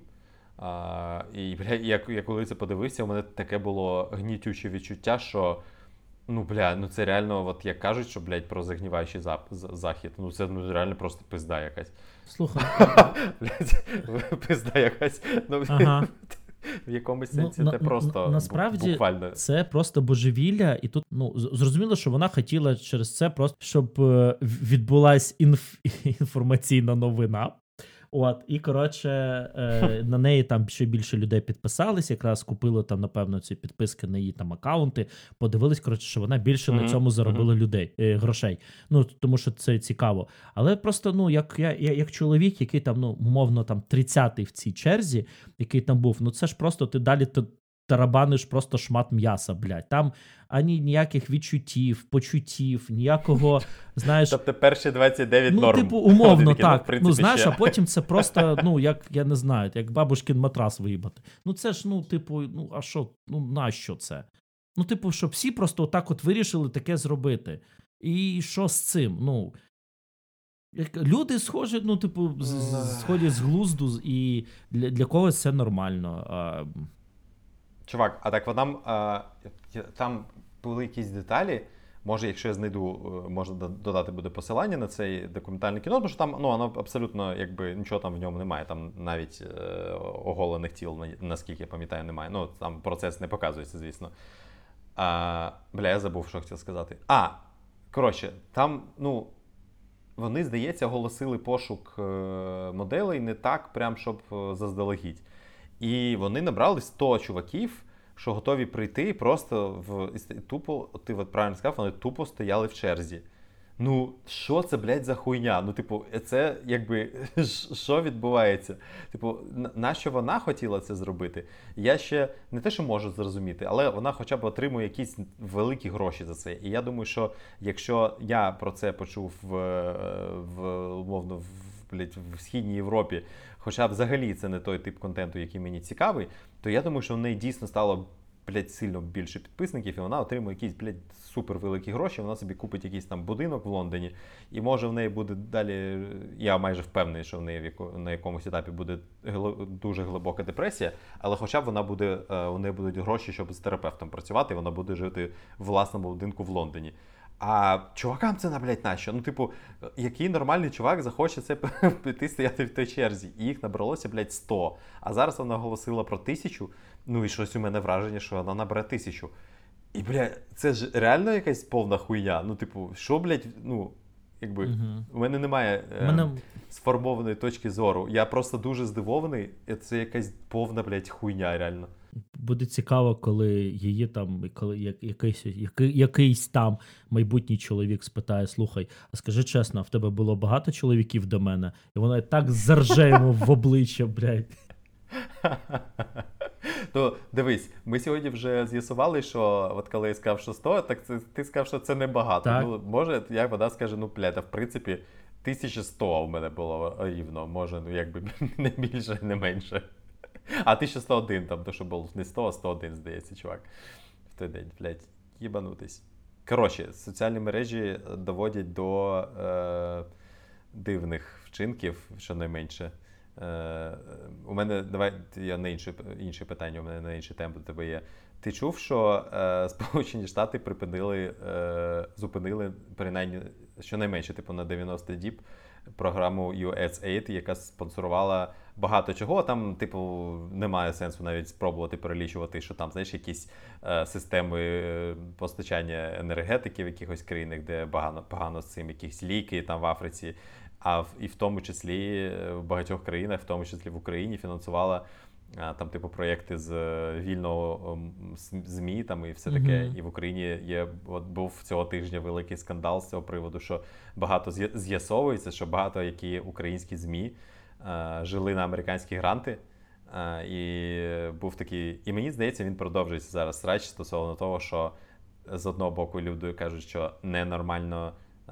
І, бля, я коли це подивився, у мене таке було гнітюче відчуття, що, ну, бля, ну це реально, от як кажуть, що, блядь, про загніваючий захід, ну це реально просто пизда якась. Слухай. Блядь, пизда якась. Ну, в якомусь сенсі це просто насправді, буквально. Це просто божевілля, і тут, ну, зрозуміло, що вона хотіла через це просто, щоб відбулась інформаційна новина. От, і, коротше, на неї там ще більше людей підписались, якраз купили там, напевно, ці підписки на її там акаунти, подивились, коротше, що вона більше на цьому заробила грошей. Ну, тому що це цікаво. Але просто, ну, як чоловік, який там, ну, умовно, там, 30-й в цій черзі, який там був, ну, це ж просто ти далі тарабаниш просто шмат м'яса, блядь. Там ані ніяких відчуттів, почуттів, ніякого, знаєш... Тобто перші 29 ну, норм. Типу, умовно, такі, так. в принципі, ну, знаєш, ще. А потім це просто, як, я не знаю, як бабушкин матрас виїбати. Ну, це ж, типу, а що, нащо це? Типу, щоб всі просто отак от вирішили таке зробити. І що з цим? Люди схожі, сходять з глузду, і для когось це нормально. Чувак, а так там були якісь деталі. Може, якщо я знайду, можна додати буде посилання на цей документальний кіно, тому що там воно абсолютно нічого там в ньому немає. Там навіть оголених тіл, наскільки я пам'ятаю, немає. Там процес не показується, звісно. Я забув, що хотів сказати. Коротше, там, вони, здається, оголосили пошук моделей не так, прям, щоб заздалегідь. І вони набрали 100 чуваків, що готові прийти просто тупо, ти правильно сказав, вони тупо стояли в черзі. Що це, блядь, за хуйня? Це, що відбувається? Нащо вона хотіла це зробити? Я ще не те, що можу зрозуміти, але вона хоча б отримує якісь великі гроші за це. І я думаю, що якщо я про це почув умовно, в Східній Європі, хоча взагалі це не той тип контенту, який мені цікавий, то я думаю, що в неї дійсно стало, сильно більше підписників, і вона отримує якісь, супер великі гроші, вона собі купить якийсь там будинок в Лондоні, і може в неї буде далі, я майже впевнений, що в неї на якомусь етапі буде дуже глибока депресія, але хоча б у неї будуть гроші, щоб з терапевтом працювати, і вона буде жити в власному будинку в Лондоні. А чувакам це, нащо? Який нормальний чувак захоче це піти стояти в той черзі? І їх набралося, 100. А зараз вона оголосила про 1000, і щось у мене враження, що вона набере 1000. І, це ж реально якась повна хуйня. Що, у мене немає сформованої точки зору. Я просто дуже здивований, і це якась повна, хуйня, реально. Буде цікаво, коли її там, коли якийсь там майбутній чоловік спитає: слухай, а скажи чесно, в тебе було багато чоловіків до мене? І вона так зарже йому в обличчя, блядь. Дивись, ми сьогодні вже з'ясували, що от коли я сказав, що 100, так ти сказав, що це небагато. Може, як вона скаже, в принципі, 1100 у мене було рівно. Може, не більше, не менше. А 1101 там, то що було не 100, а 101, здається, чувак. В той день, їбанутись. Коротше, соціальні мережі доводять до дивних вчинків, щонайменше. У мене, давай, я на інше питання, у мене на інший темп до тебе є. Ти чув, що Сполучені Штати зупинили, принаймні, щонайменше, на 90 діб, програму USAID, яка спонсорувала багато чого. Там, немає сенсу навіть спробувати перелічувати, що там, якісь системи постачання енергетики в якихось країнах, де погано з цим, якісь ліки там в Африці, і в тому числі в багатьох країнах, в тому числі в Україні, фінансувала там, проєкти з вільного ЗМІ там, і все таке. І в Україні був цього тижня великий скандал з цього приводу, що багато з'ясовується, що багато які українські ЗМІ жили на американські гранти. І був такий, і мені здається, він продовжується зараз срач стосовно того, що з одного боку люди кажуть, що ненормально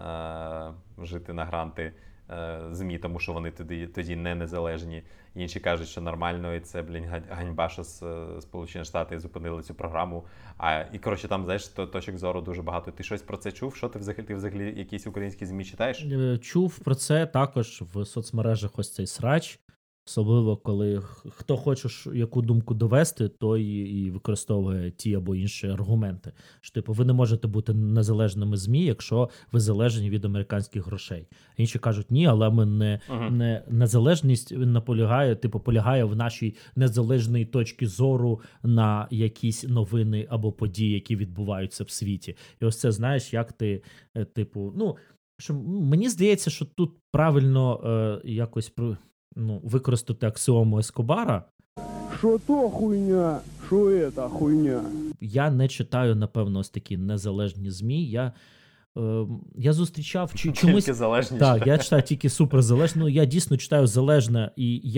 жити на гранти ЗМІ, тому що вони тоді не незалежні. Інші кажуть, що нормально, і це, ганьба, що Сполучені Штати зупинили цю програму. І, коротше, там, точок зору дуже багато. Ти щось про це чув? Що ти взагалі якісь українські ЗМІ читаєш? Чув про це також в соцмережах, ось цей срач. Особливо, коли хто хоче яку думку довести, той і використовує ті або інші аргументи. Що, ви не можете бути незалежними ЗМІ, якщо ви залежні від американських грошей. Інші кажуть, ні, але ми не незалежність полягає в нашій незалежній точці зору на якісь новини або події, які відбуваються в світі. І ось це, знаєш, як ти, що, мені здається, що тут правильно якось використати аксіому Ескобара. Що то хуйня, що це хуйня. Я не читаю, напевно, ось такі незалежні ЗМІ. Я зустрічав чомусь... Тільки залежні. Так, я читаю тільки суперзалежне. Я дійсно читаю залежне, і я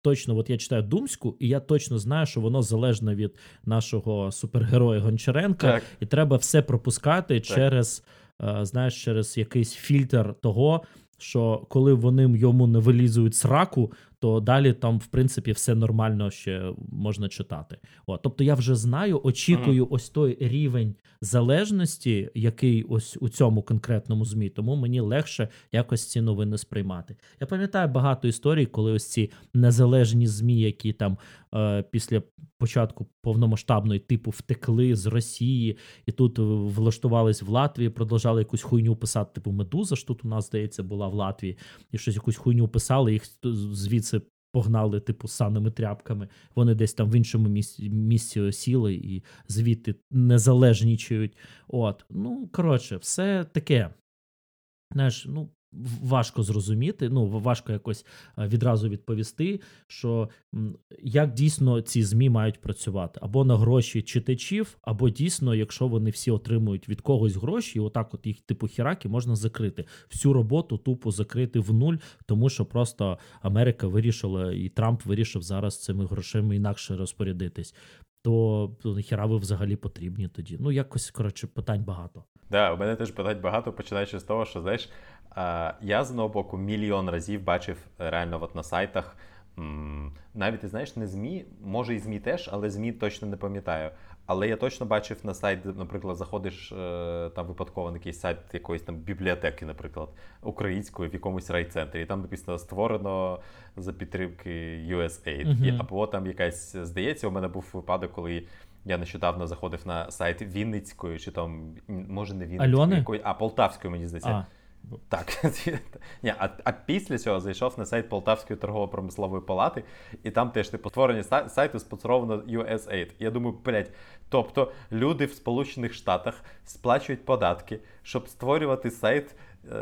точно, от я читаю Думську, і я точно знаю, що воно залежно від нашого супергероя Гончаренка, Так. і треба все пропускати через, знаєш, через якийсь фільтр того, що коли вони йому не вилізують сраку, то далі там, в принципі, все нормально ще можна читати. Тобто я вже знаю, очікую ось той рівень залежності, який ось у цьому конкретному ЗМІ, тому мені легше якось ці новини сприймати. Я пам'ятаю багато історій, коли ось ці незалежні ЗМІ, які там після початку повномасштабної типу втекли з Росії і тут влаштувались в Латвії, продовжали якусь хуйню писати, типу «Медуза» ж тут у нас, здається, була в Латвії, і щось якусь хуйню писали, їх звідси погнали, типу, саними тряпками. Вони десь там в іншому місці сіли і звідти незалежнічають. Ну, коротше, все таке. Знаєш, важко зрозуміти, важко якось відразу відповісти, що як дійсно ці ЗМІ мають працювати. Або на гроші читачів, або дійсно, якщо вони всі отримують від когось гроші, і отак от їх типу хіраки можна закрити. Всю роботу тупо закрити в нуль, тому що просто Америка вирішила, і Трамп вирішив зараз цими грошима інакше розпорядитись. То нахіра ви взагалі потрібні тоді? Якось, коротше, питань багато. Да, у мене теж питань багато, починаючи з того, що, знаєш, я з одного боку мільйон разів бачив реально от на сайтах, навіть, ти знаєш, не ЗМІ, може і ЗМІ теж, але ЗМІ точно не пам'ятаю. Але я точно бачив на сайт, наприклад, заходиш там випадково на якийсь сайт якоїсь там бібліотеки, наприклад, української в якомусь райцентрі, і там написано «Створено за підтримки USAID». Або там якась, здається, у мене був випадок, коли я нещодавно заходив на сайт Вінницької, чи там, може не Вінницької, Полтавської, мені здається. Так. А після цього зайшов на сайт Полтавської торгово-промислової палати, і там теж типу створення сайту спонсоровано USAID. Я думаю, тобто люди в Сполучених Штатах сплачують податки, щоб створювати сайт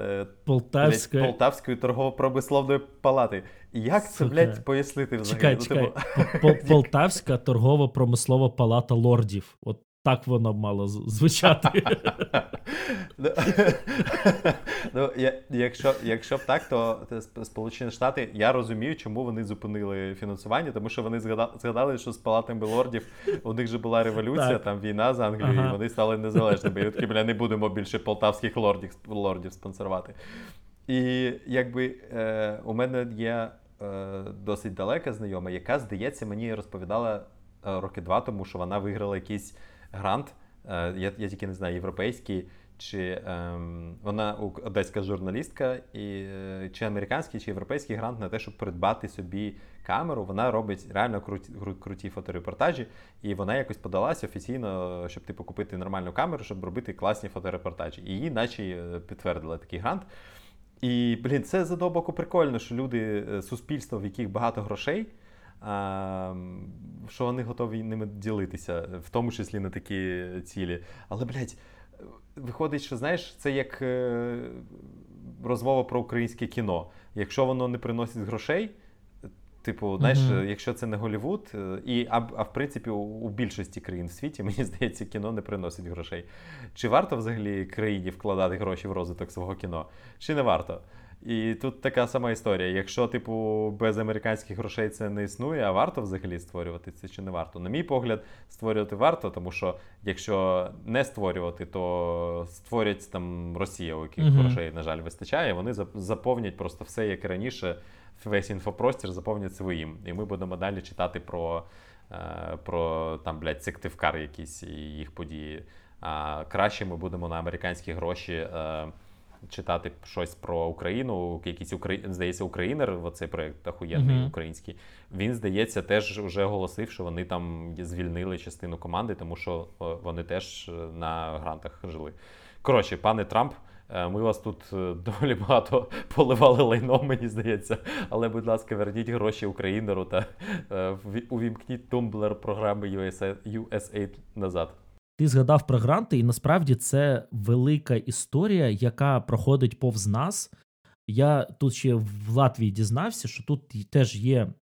Полтавської торгово-промислової палати. Як це, пояснити взагалі? Чекай. Полтавська торгово-промислова палата лордів. От так воно мало звучати. Якщо б так, то Сполучені Штати, я розумію, чому вони зупинили фінансування, тому що вони згадали, що з палатами лордів у них же була революція, там війна з Англією, і вони стали незалежними. І такі, не будемо більше полтавських лордів спонсорувати. І якби у мене є досить далека знайома, яка, здається, мені розповідала роки 2 тому, що вона виграла якийсь грант, я тільки не знаю, європейський, чи вона одеська журналістка, чи американський, чи європейський грант на те, щоб придбати собі камеру. Вона робить реально круті фоторепортажі, і вона якось подалась офіційно, щоб купити нормальну камеру, щоб робити класні фоторепортажі. І її наче підтвердили такий грант. І, це з одного боку прикольно, що люди, суспільство, в яких багато грошей, що вони готові ними ділитися, в тому числі на такі цілі. Але, виходить, що, знаєш, це як розмова про українське кіно. Якщо воно не приносить грошей, знаєш, якщо це не Голлівуд, а в принципі у більшості країн в світі, мені здається, кіно не приносить грошей. Чи варто взагалі країні вкладати гроші в розвиток свого кіно? Чи не варто? І тут така сама історія. Якщо, без американських грошей це не існує, а варто взагалі створювати це чи не варто? На мій погляд, створювати варто, тому що якщо не створювати, то створять там Росія, у яких грошей, на жаль, вистачає, вони заповнять просто все, як і раніше, весь інфопростір заповнять своїм. І ми будемо далі читати про там, Сыктывкар якісь і їх події. А краще ми будемо на американські гроші читати щось про Україну, якийсь, здається, Українер, оцей проєкт охуєнний український, він, здається, теж вже оголосив, що вони там звільнили частину команди, тому що вони теж на грантах жили. Коротше, пане Трамп, ми вас тут доволі багато поливали лайном, мені здається, але, будь ласка, верніть гроші Українеру та увімкніть тумблер програми USAID назад. Ти згадав про гранти, і насправді це велика історія, яка проходить повз нас. Я тут ще в Латвії дізнався, що тут теж є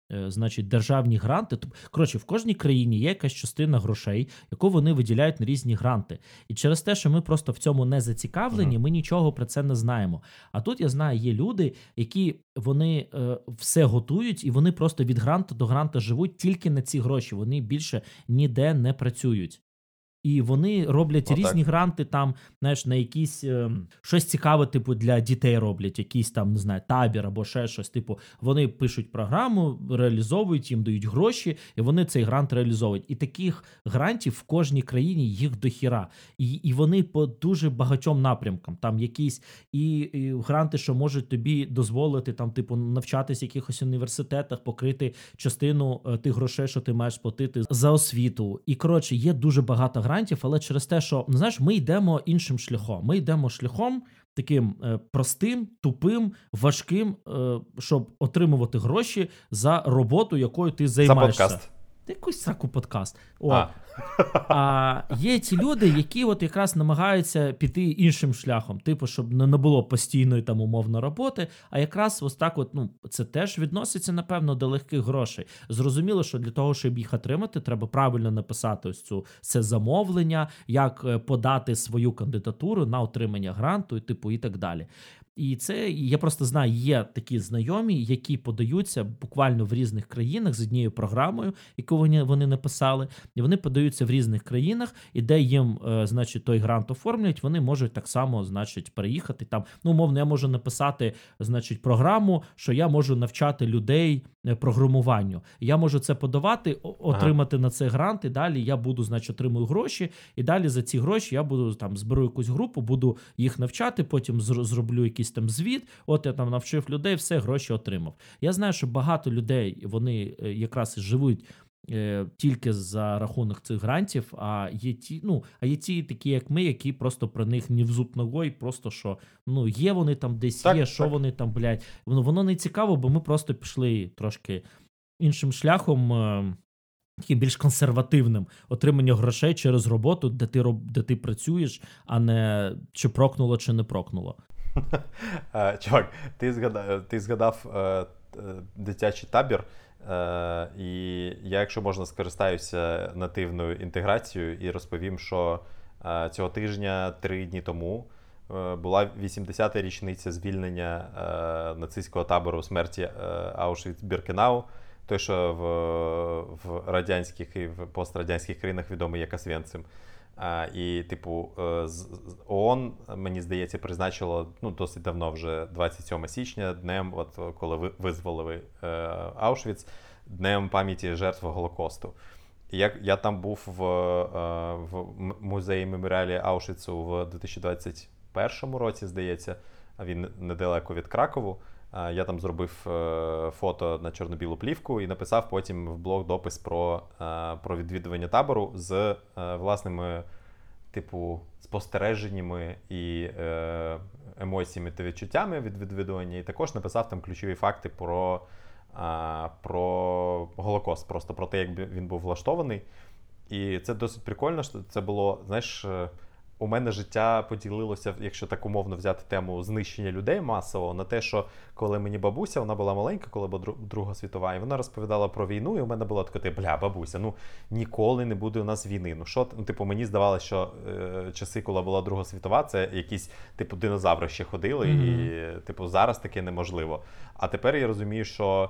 значить, державні гранти. Коротше, в кожній країні є якась частина грошей, яку вони виділяють на різні гранти. І через те, що ми просто в цьому не зацікавлені, ми нічого про це не знаємо. А тут, я знаю, є люди, які вони все готують, і вони просто від гранту до гранта живуть тільки на ці гроші. Вони більше ніде не працюють. І вони роблять різні гранти там, знаєш, на якісь щось цікаве, типу, для дітей роблять, якийсь там, не знаю, табір або ще щось. Типу, вони пишуть програму, реалізовують, їм дають гроші, і вони цей грант реалізовують. І таких грантів в кожній країні їх дохіра. І вони по дуже багатьом напрямкам. Там якісь і гранти, що можуть тобі дозволити там, типу, навчатись в якихось університетах, покрити частину тих грошей, що ти маєш платити за освіту. І, коротше, є дуже багато грантів, але через те, що, знаєш, ми йдемо іншим шляхом. Ми йдемо шляхом таким простим, тупим, важким, щоб отримувати гроші за роботу, якою ти займаєшся. За подкаст. Якусь сраку подкаст. А є ті люди, які от якраз намагаються піти іншим шляхом, типу, щоб не було постійної там умовно роботи, а якраз ось так от, це теж відноситься, напевно, до легких грошей. Зрозуміло, що для того, щоб їх отримати, треба правильно написати ось це замовлення, як подати свою кандидатуру на отримання гранту, типу, і так далі. І це, я просто знаю, є такі знайомі, які подаються буквально в різних країнах з однією програмою, яку вони написали, і вони подаються в різних країнах, і де їм, значить, той грант оформлять, вони можуть так само, значить, переїхати там. Умовно, я можу написати, значить, програму, що я можу навчати людей програмуванню. Я можу це подавати, отримати на це грант, і далі я буду, значить, отримую гроші, і далі за ці гроші я буду там зберу якусь групу, буду їх навчати, потім зроблю якийсь там звіт, от я там навчив людей, все, гроші отримав. Я знаю, що багато людей, вони якраз живуть тільки за рахунок цих грантів, а є ті такі, як ми, які просто про них ні в зуб ногой, просто що, є вони там десь, так, що вони там, блядь. Воно не цікаво, бо ми просто пішли трошки іншим шляхом, таким більш консервативним, отримання грошей через роботу, де ти працюєш, а не чи прокнуло, чи не прокнуло. Чувак, ти згадав дитячий табір, і я, якщо можна, скористаюся нативною інтеграцією і розповім, що цього тижня 3 дні тому була 80-та річниця звільнення нацистського табору смерті Аушвіц-Біркенау, той, що в радянських і в пострадянських країнах відомий як Освенцим. І, типу, ООН, мені здається, призначило досить давно, вже 27 січня, днем, коли визволили Аушвіц, днем пам'яті жертв Голокосту. І я там був в музеї меморіалі Аушвіцу в 2021 році, здається, він недалеко від Кракову. Я там зробив фото на чорно-білу плівку і написав потім в блог допис про відвідування табору з власними, типу, спостереженнями і емоціями та відчуттями від відвідування. І також написав там ключові факти про Голокост, просто про те, як він був влаштований. І це досить прикольно, що це було, знаєш, у мене життя поділилося, якщо так умовно взяти тему знищення людей масово, на те, що коли мені бабуся, вона була маленька, коли була Друга світова, і вона розповідала про війну, і у мене було таке, бабуся, ніколи не буде у нас війни. Типу, мені здавалося, що часи, коли була Друга світова, це якісь, типу, динозаври ще ходили, і, типу, зараз таке неможливо. А тепер я розумію, що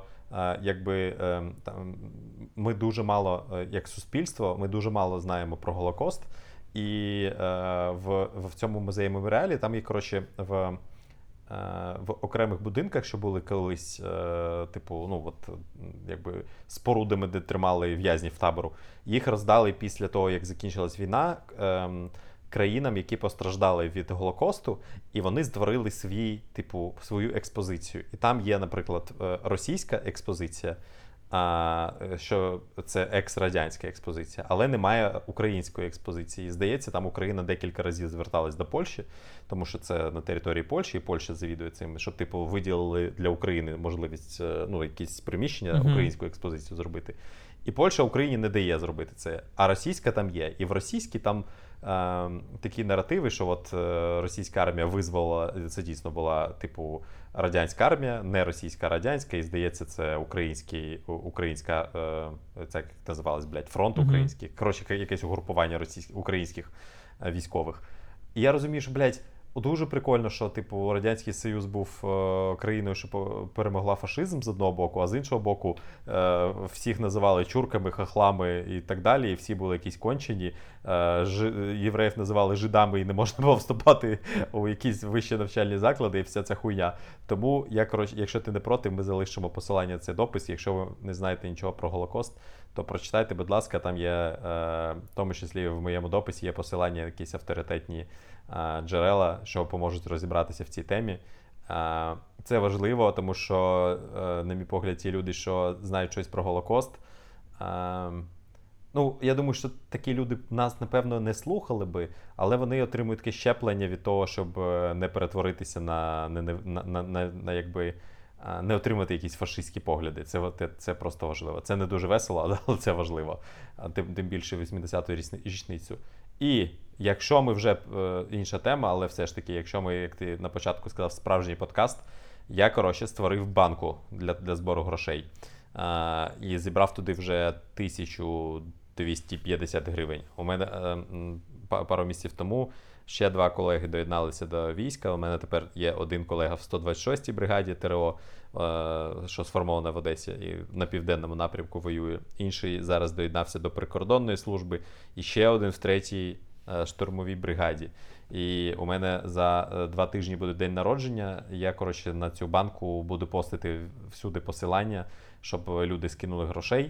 ми дуже мало, як суспільство, ми дуже мало знаємо про Голокост. І в цьому музеї меморіалі там є, коротше, в окремих будинках, що були колись, типу, спорудами, де тримали в'язнів табору, їх роздали після того, як закінчилась війна, країнам, які постраждали від Голокосту, і вони створили свою експозицію. І там є, наприклад, російська експозиція, що це екс-радянська експозиція, але немає української експозиції. Здається, там Україна декілька разів зверталась до Польщі, тому що це на території Польщі, і Польща завідує цим, щоб, типу, виділили для України можливість, якісь приміщення, українську експозицію зробити. І Польща Україні не дає зробити це, а російська там є. І в російській там такі наративи, що от російська армія визволила, це дійсно була, типу, радянська армія, не російська, радянська, і, здається, це українська, це як називалось, фронт український. Коротше, якесь угрупування українських військових. І я розумію, що, дуже прикольно, що, типу, Радянський Союз був країною, що перемогла фашизм з одного боку, а з іншого боку всіх називали чурками, хахлами і так далі, і всі були якісь кончені. Євреїв називали жидами і не можна було вступати у якісь вищі навчальні заклади і вся ця хуйня. Тому, якщо ти не проти, ми залишимо посилання на цей допис. Якщо ви не знаєте нічого про Голокост, то прочитайте, будь ласка, там є, в тому числі в моєму дописі, є посилання на якісь авторитетні джерела, що поможуть розібратися в цій темі. Це важливо, тому що, на мій погляд, ті люди, що знають щось про Голокост, я думаю, що такі люди нас, напевно, не слухали би, але вони отримують таке щеплення від того, щоб не перетворитися не отримати якісь фашистські погляди. Це просто важливо. Це не дуже весело, але це важливо. Тим більше 80-ю річницю. І якщо ми вже, інша тема, але все ж таки, якщо ми, як ти на початку сказав, справжній подкаст, я, створив банку для збору грошей. І зібрав туди вже 1250 гривень. У мене пару місяців тому ще 2 колеги доєдналися до війська. У мене тепер є один колега в 126-й бригаді ТРО, що сформована в Одесі і на південному напрямку воює. Інший зараз доєднався до прикордонної служби. І ще один в 3-й штурмовій бригаді. І у мене за 2 тижні буде день народження. Я, на цю банку буду постити всюди посилання, щоб люди скинули грошей.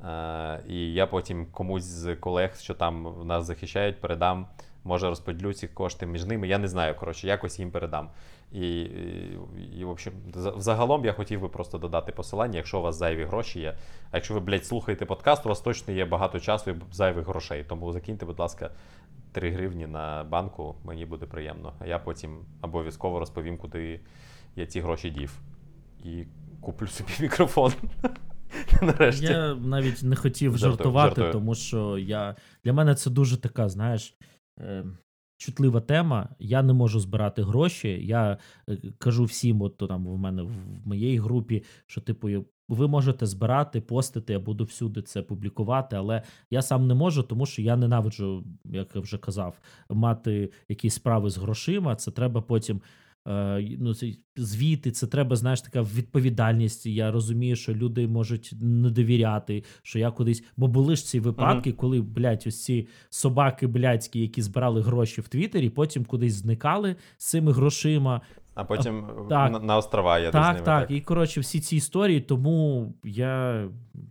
І я потім комусь з колег, що там нас захищають, передам. Може, розподілю ці кошти між ними. Я не знаю, якось їм передам. І в общем, загалом я хотів би просто додати посилання, якщо у вас зайві гроші є. А якщо ви, слухаєте подкаст, у вас точно є багато часу і зайвих грошей. Тому закиньте, будь ласка, 3 гривні на банку, мені буде приємно. А я потім обов'язково розповім, куди я ці гроші дів. І куплю собі мікрофон. Нарешті. Я навіть не хотів жартувати, тому що для мене це дуже така, чутлива тема. Я не можу збирати гроші. Я кажу всім, там в мене в моїй групі, що ви можете збирати, постити, я буду всюди це публікувати, але я сам не можу, тому що я ненавиджу, як я вже казав, мати якісь справи з грошима. Це треба потім звіти, це треба, така відповідальність. Я розумію, що люди можуть не довіряти, що я кудись... Бо були ж ці випадки, коли, ось ці собаки блядські, які збирали гроші в Твіттері, потім кудись зникали з цими грошима. А потім на острова я десь з ними. Так. І, всі ці історії, тому я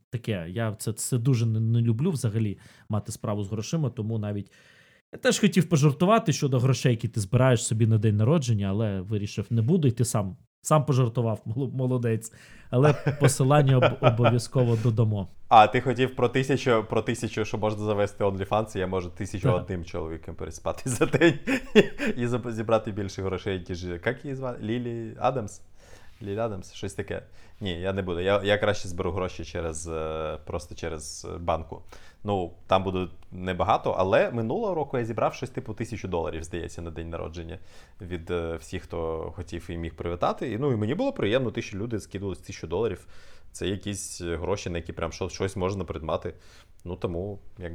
це дуже не люблю взагалі мати справу з грошима, тому навіть я теж хотів пожартувати щодо грошей, які ти збираєш собі на день народження, але вирішив, не буду, і ти сам пожартував, молодець. Але посилання обов'язково додамо. А, ти хотів про 1000, що можна завести OnlyFans, я можу 1001 чоловіком переспати за день і зібрати більше грошей, ніж, як її звати? Лілі Адамс? Лілі Адамс? Щось таке. Ні, я не буду. Я краще зберу гроші просто через банку. Там буде небагато, але минулого року я зібрав щось типу $1000, здається, на день народження від всіх, хто хотів і міг привітати. І мені було приємно, 1000 людей скидували $1000. Це якісь гроші, на які прям щось можна придбати. Тому,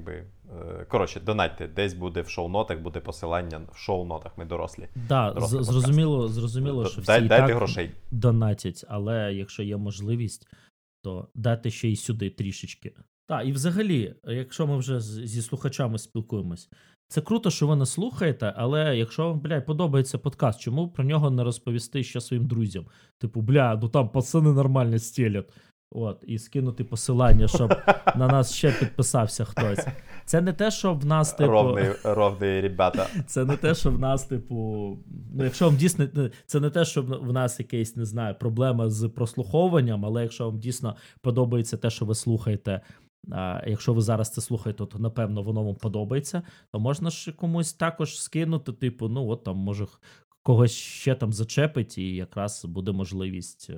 донатьте. Десь буде в шоу-нотах, буде посилання в шоу-нотах. Ми дорослі. Так, зрозуміло, що всі дайте грошей. Донатять, але якщо є можливість, то дайте ще й сюди трішечки. Так, і взагалі, якщо ми вже зі слухачами спілкуємось, це круто, що ви нас слухаєте, але якщо вам, подобається подкаст, чому про нього не розповісти ще своїм друзям? Там пацани нормально стелять. І скинути посилання, щоб на нас ще підписався хтось. Це не те, що в нас, Ровний, ребята. Це не те, що в нас, якщо вам дійсно... Це не те, що в нас якась, не знаю, проблема з прослуховуванням, але якщо вам дійсно подобається те, що ви слухаєте, якщо ви зараз це слухаєте, то, напевно, воно вам подобається, то можна ж комусь також скинути, там, може, когось ще там зачепить, і якраз буде можливість,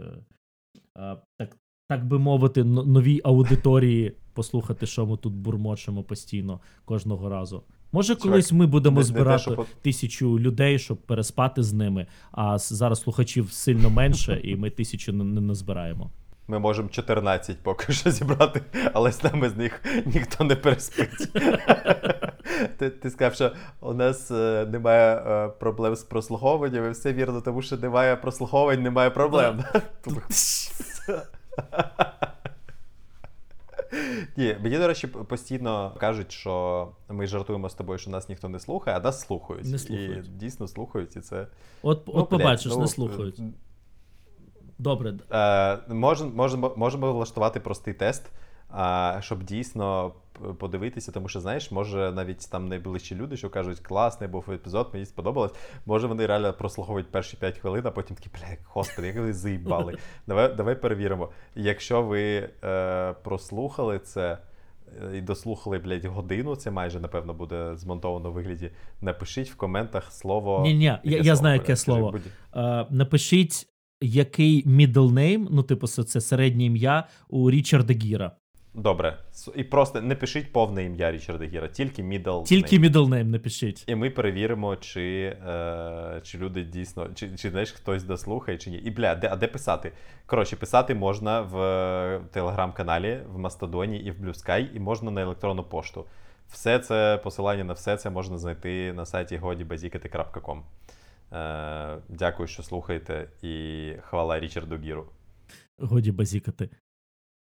так би мовити, новій аудиторії послухати, що ми тут бурмочемо постійно кожного разу. Може, колись ми будемо не збирати те, що 1000 людей, щоб переспати з ними, а зараз слухачів сильно менше, і ми 1000 не назбираємо. Ми можемо 14 поки що зібрати, але з нами з них ніхто не переспить. Ти сказав, що у нас немає проблем з прослуховуванням, і все вірно, тому що немає прослуховувань, немає проблем. Ні, мені, до речі, постійно кажуть, що ми жартуємо з тобою, що нас ніхто не слухає, а нас слухають. Не слухають. І дійсно слухають, і це... От побачиш, не слухають. Добре. Можемо влаштувати простий тест, щоб дійсно подивитися, тому що, знаєш, може навіть там найближчі люди, що кажуть, класний був епізод, мені сподобалось, може вони реально прослуховують перші 5 хвилин, а потім такі, господи, як ви заїбали. Давай перевіримо. Якщо ви прослухали це і дослухали, годину, це майже, напевно, буде змонтовано у вигляді, напишіть в коментах слово... Ні, я знаю, яке слово. Напишіть, який middle name, це середнє ім'я у Річарда Гіра. Добре. І просто не пишіть повне ім'я Річарда Гіра, тільки middle name. Тільки middle name напишіть. І ми перевіримо, чи люди дійсно, чи знаєш, хтось дослухає, чи ні. І, а де писати? Коротше, писати можна в Телеграм-каналі, в Мастодоні і в Blue Sky, і можна на електронну пошту. Все це, посилання на все це можна знайти на сайті godibazikati.com. Дякую, що слухаєте, і хвала Річарду Гіру. Годі базікати.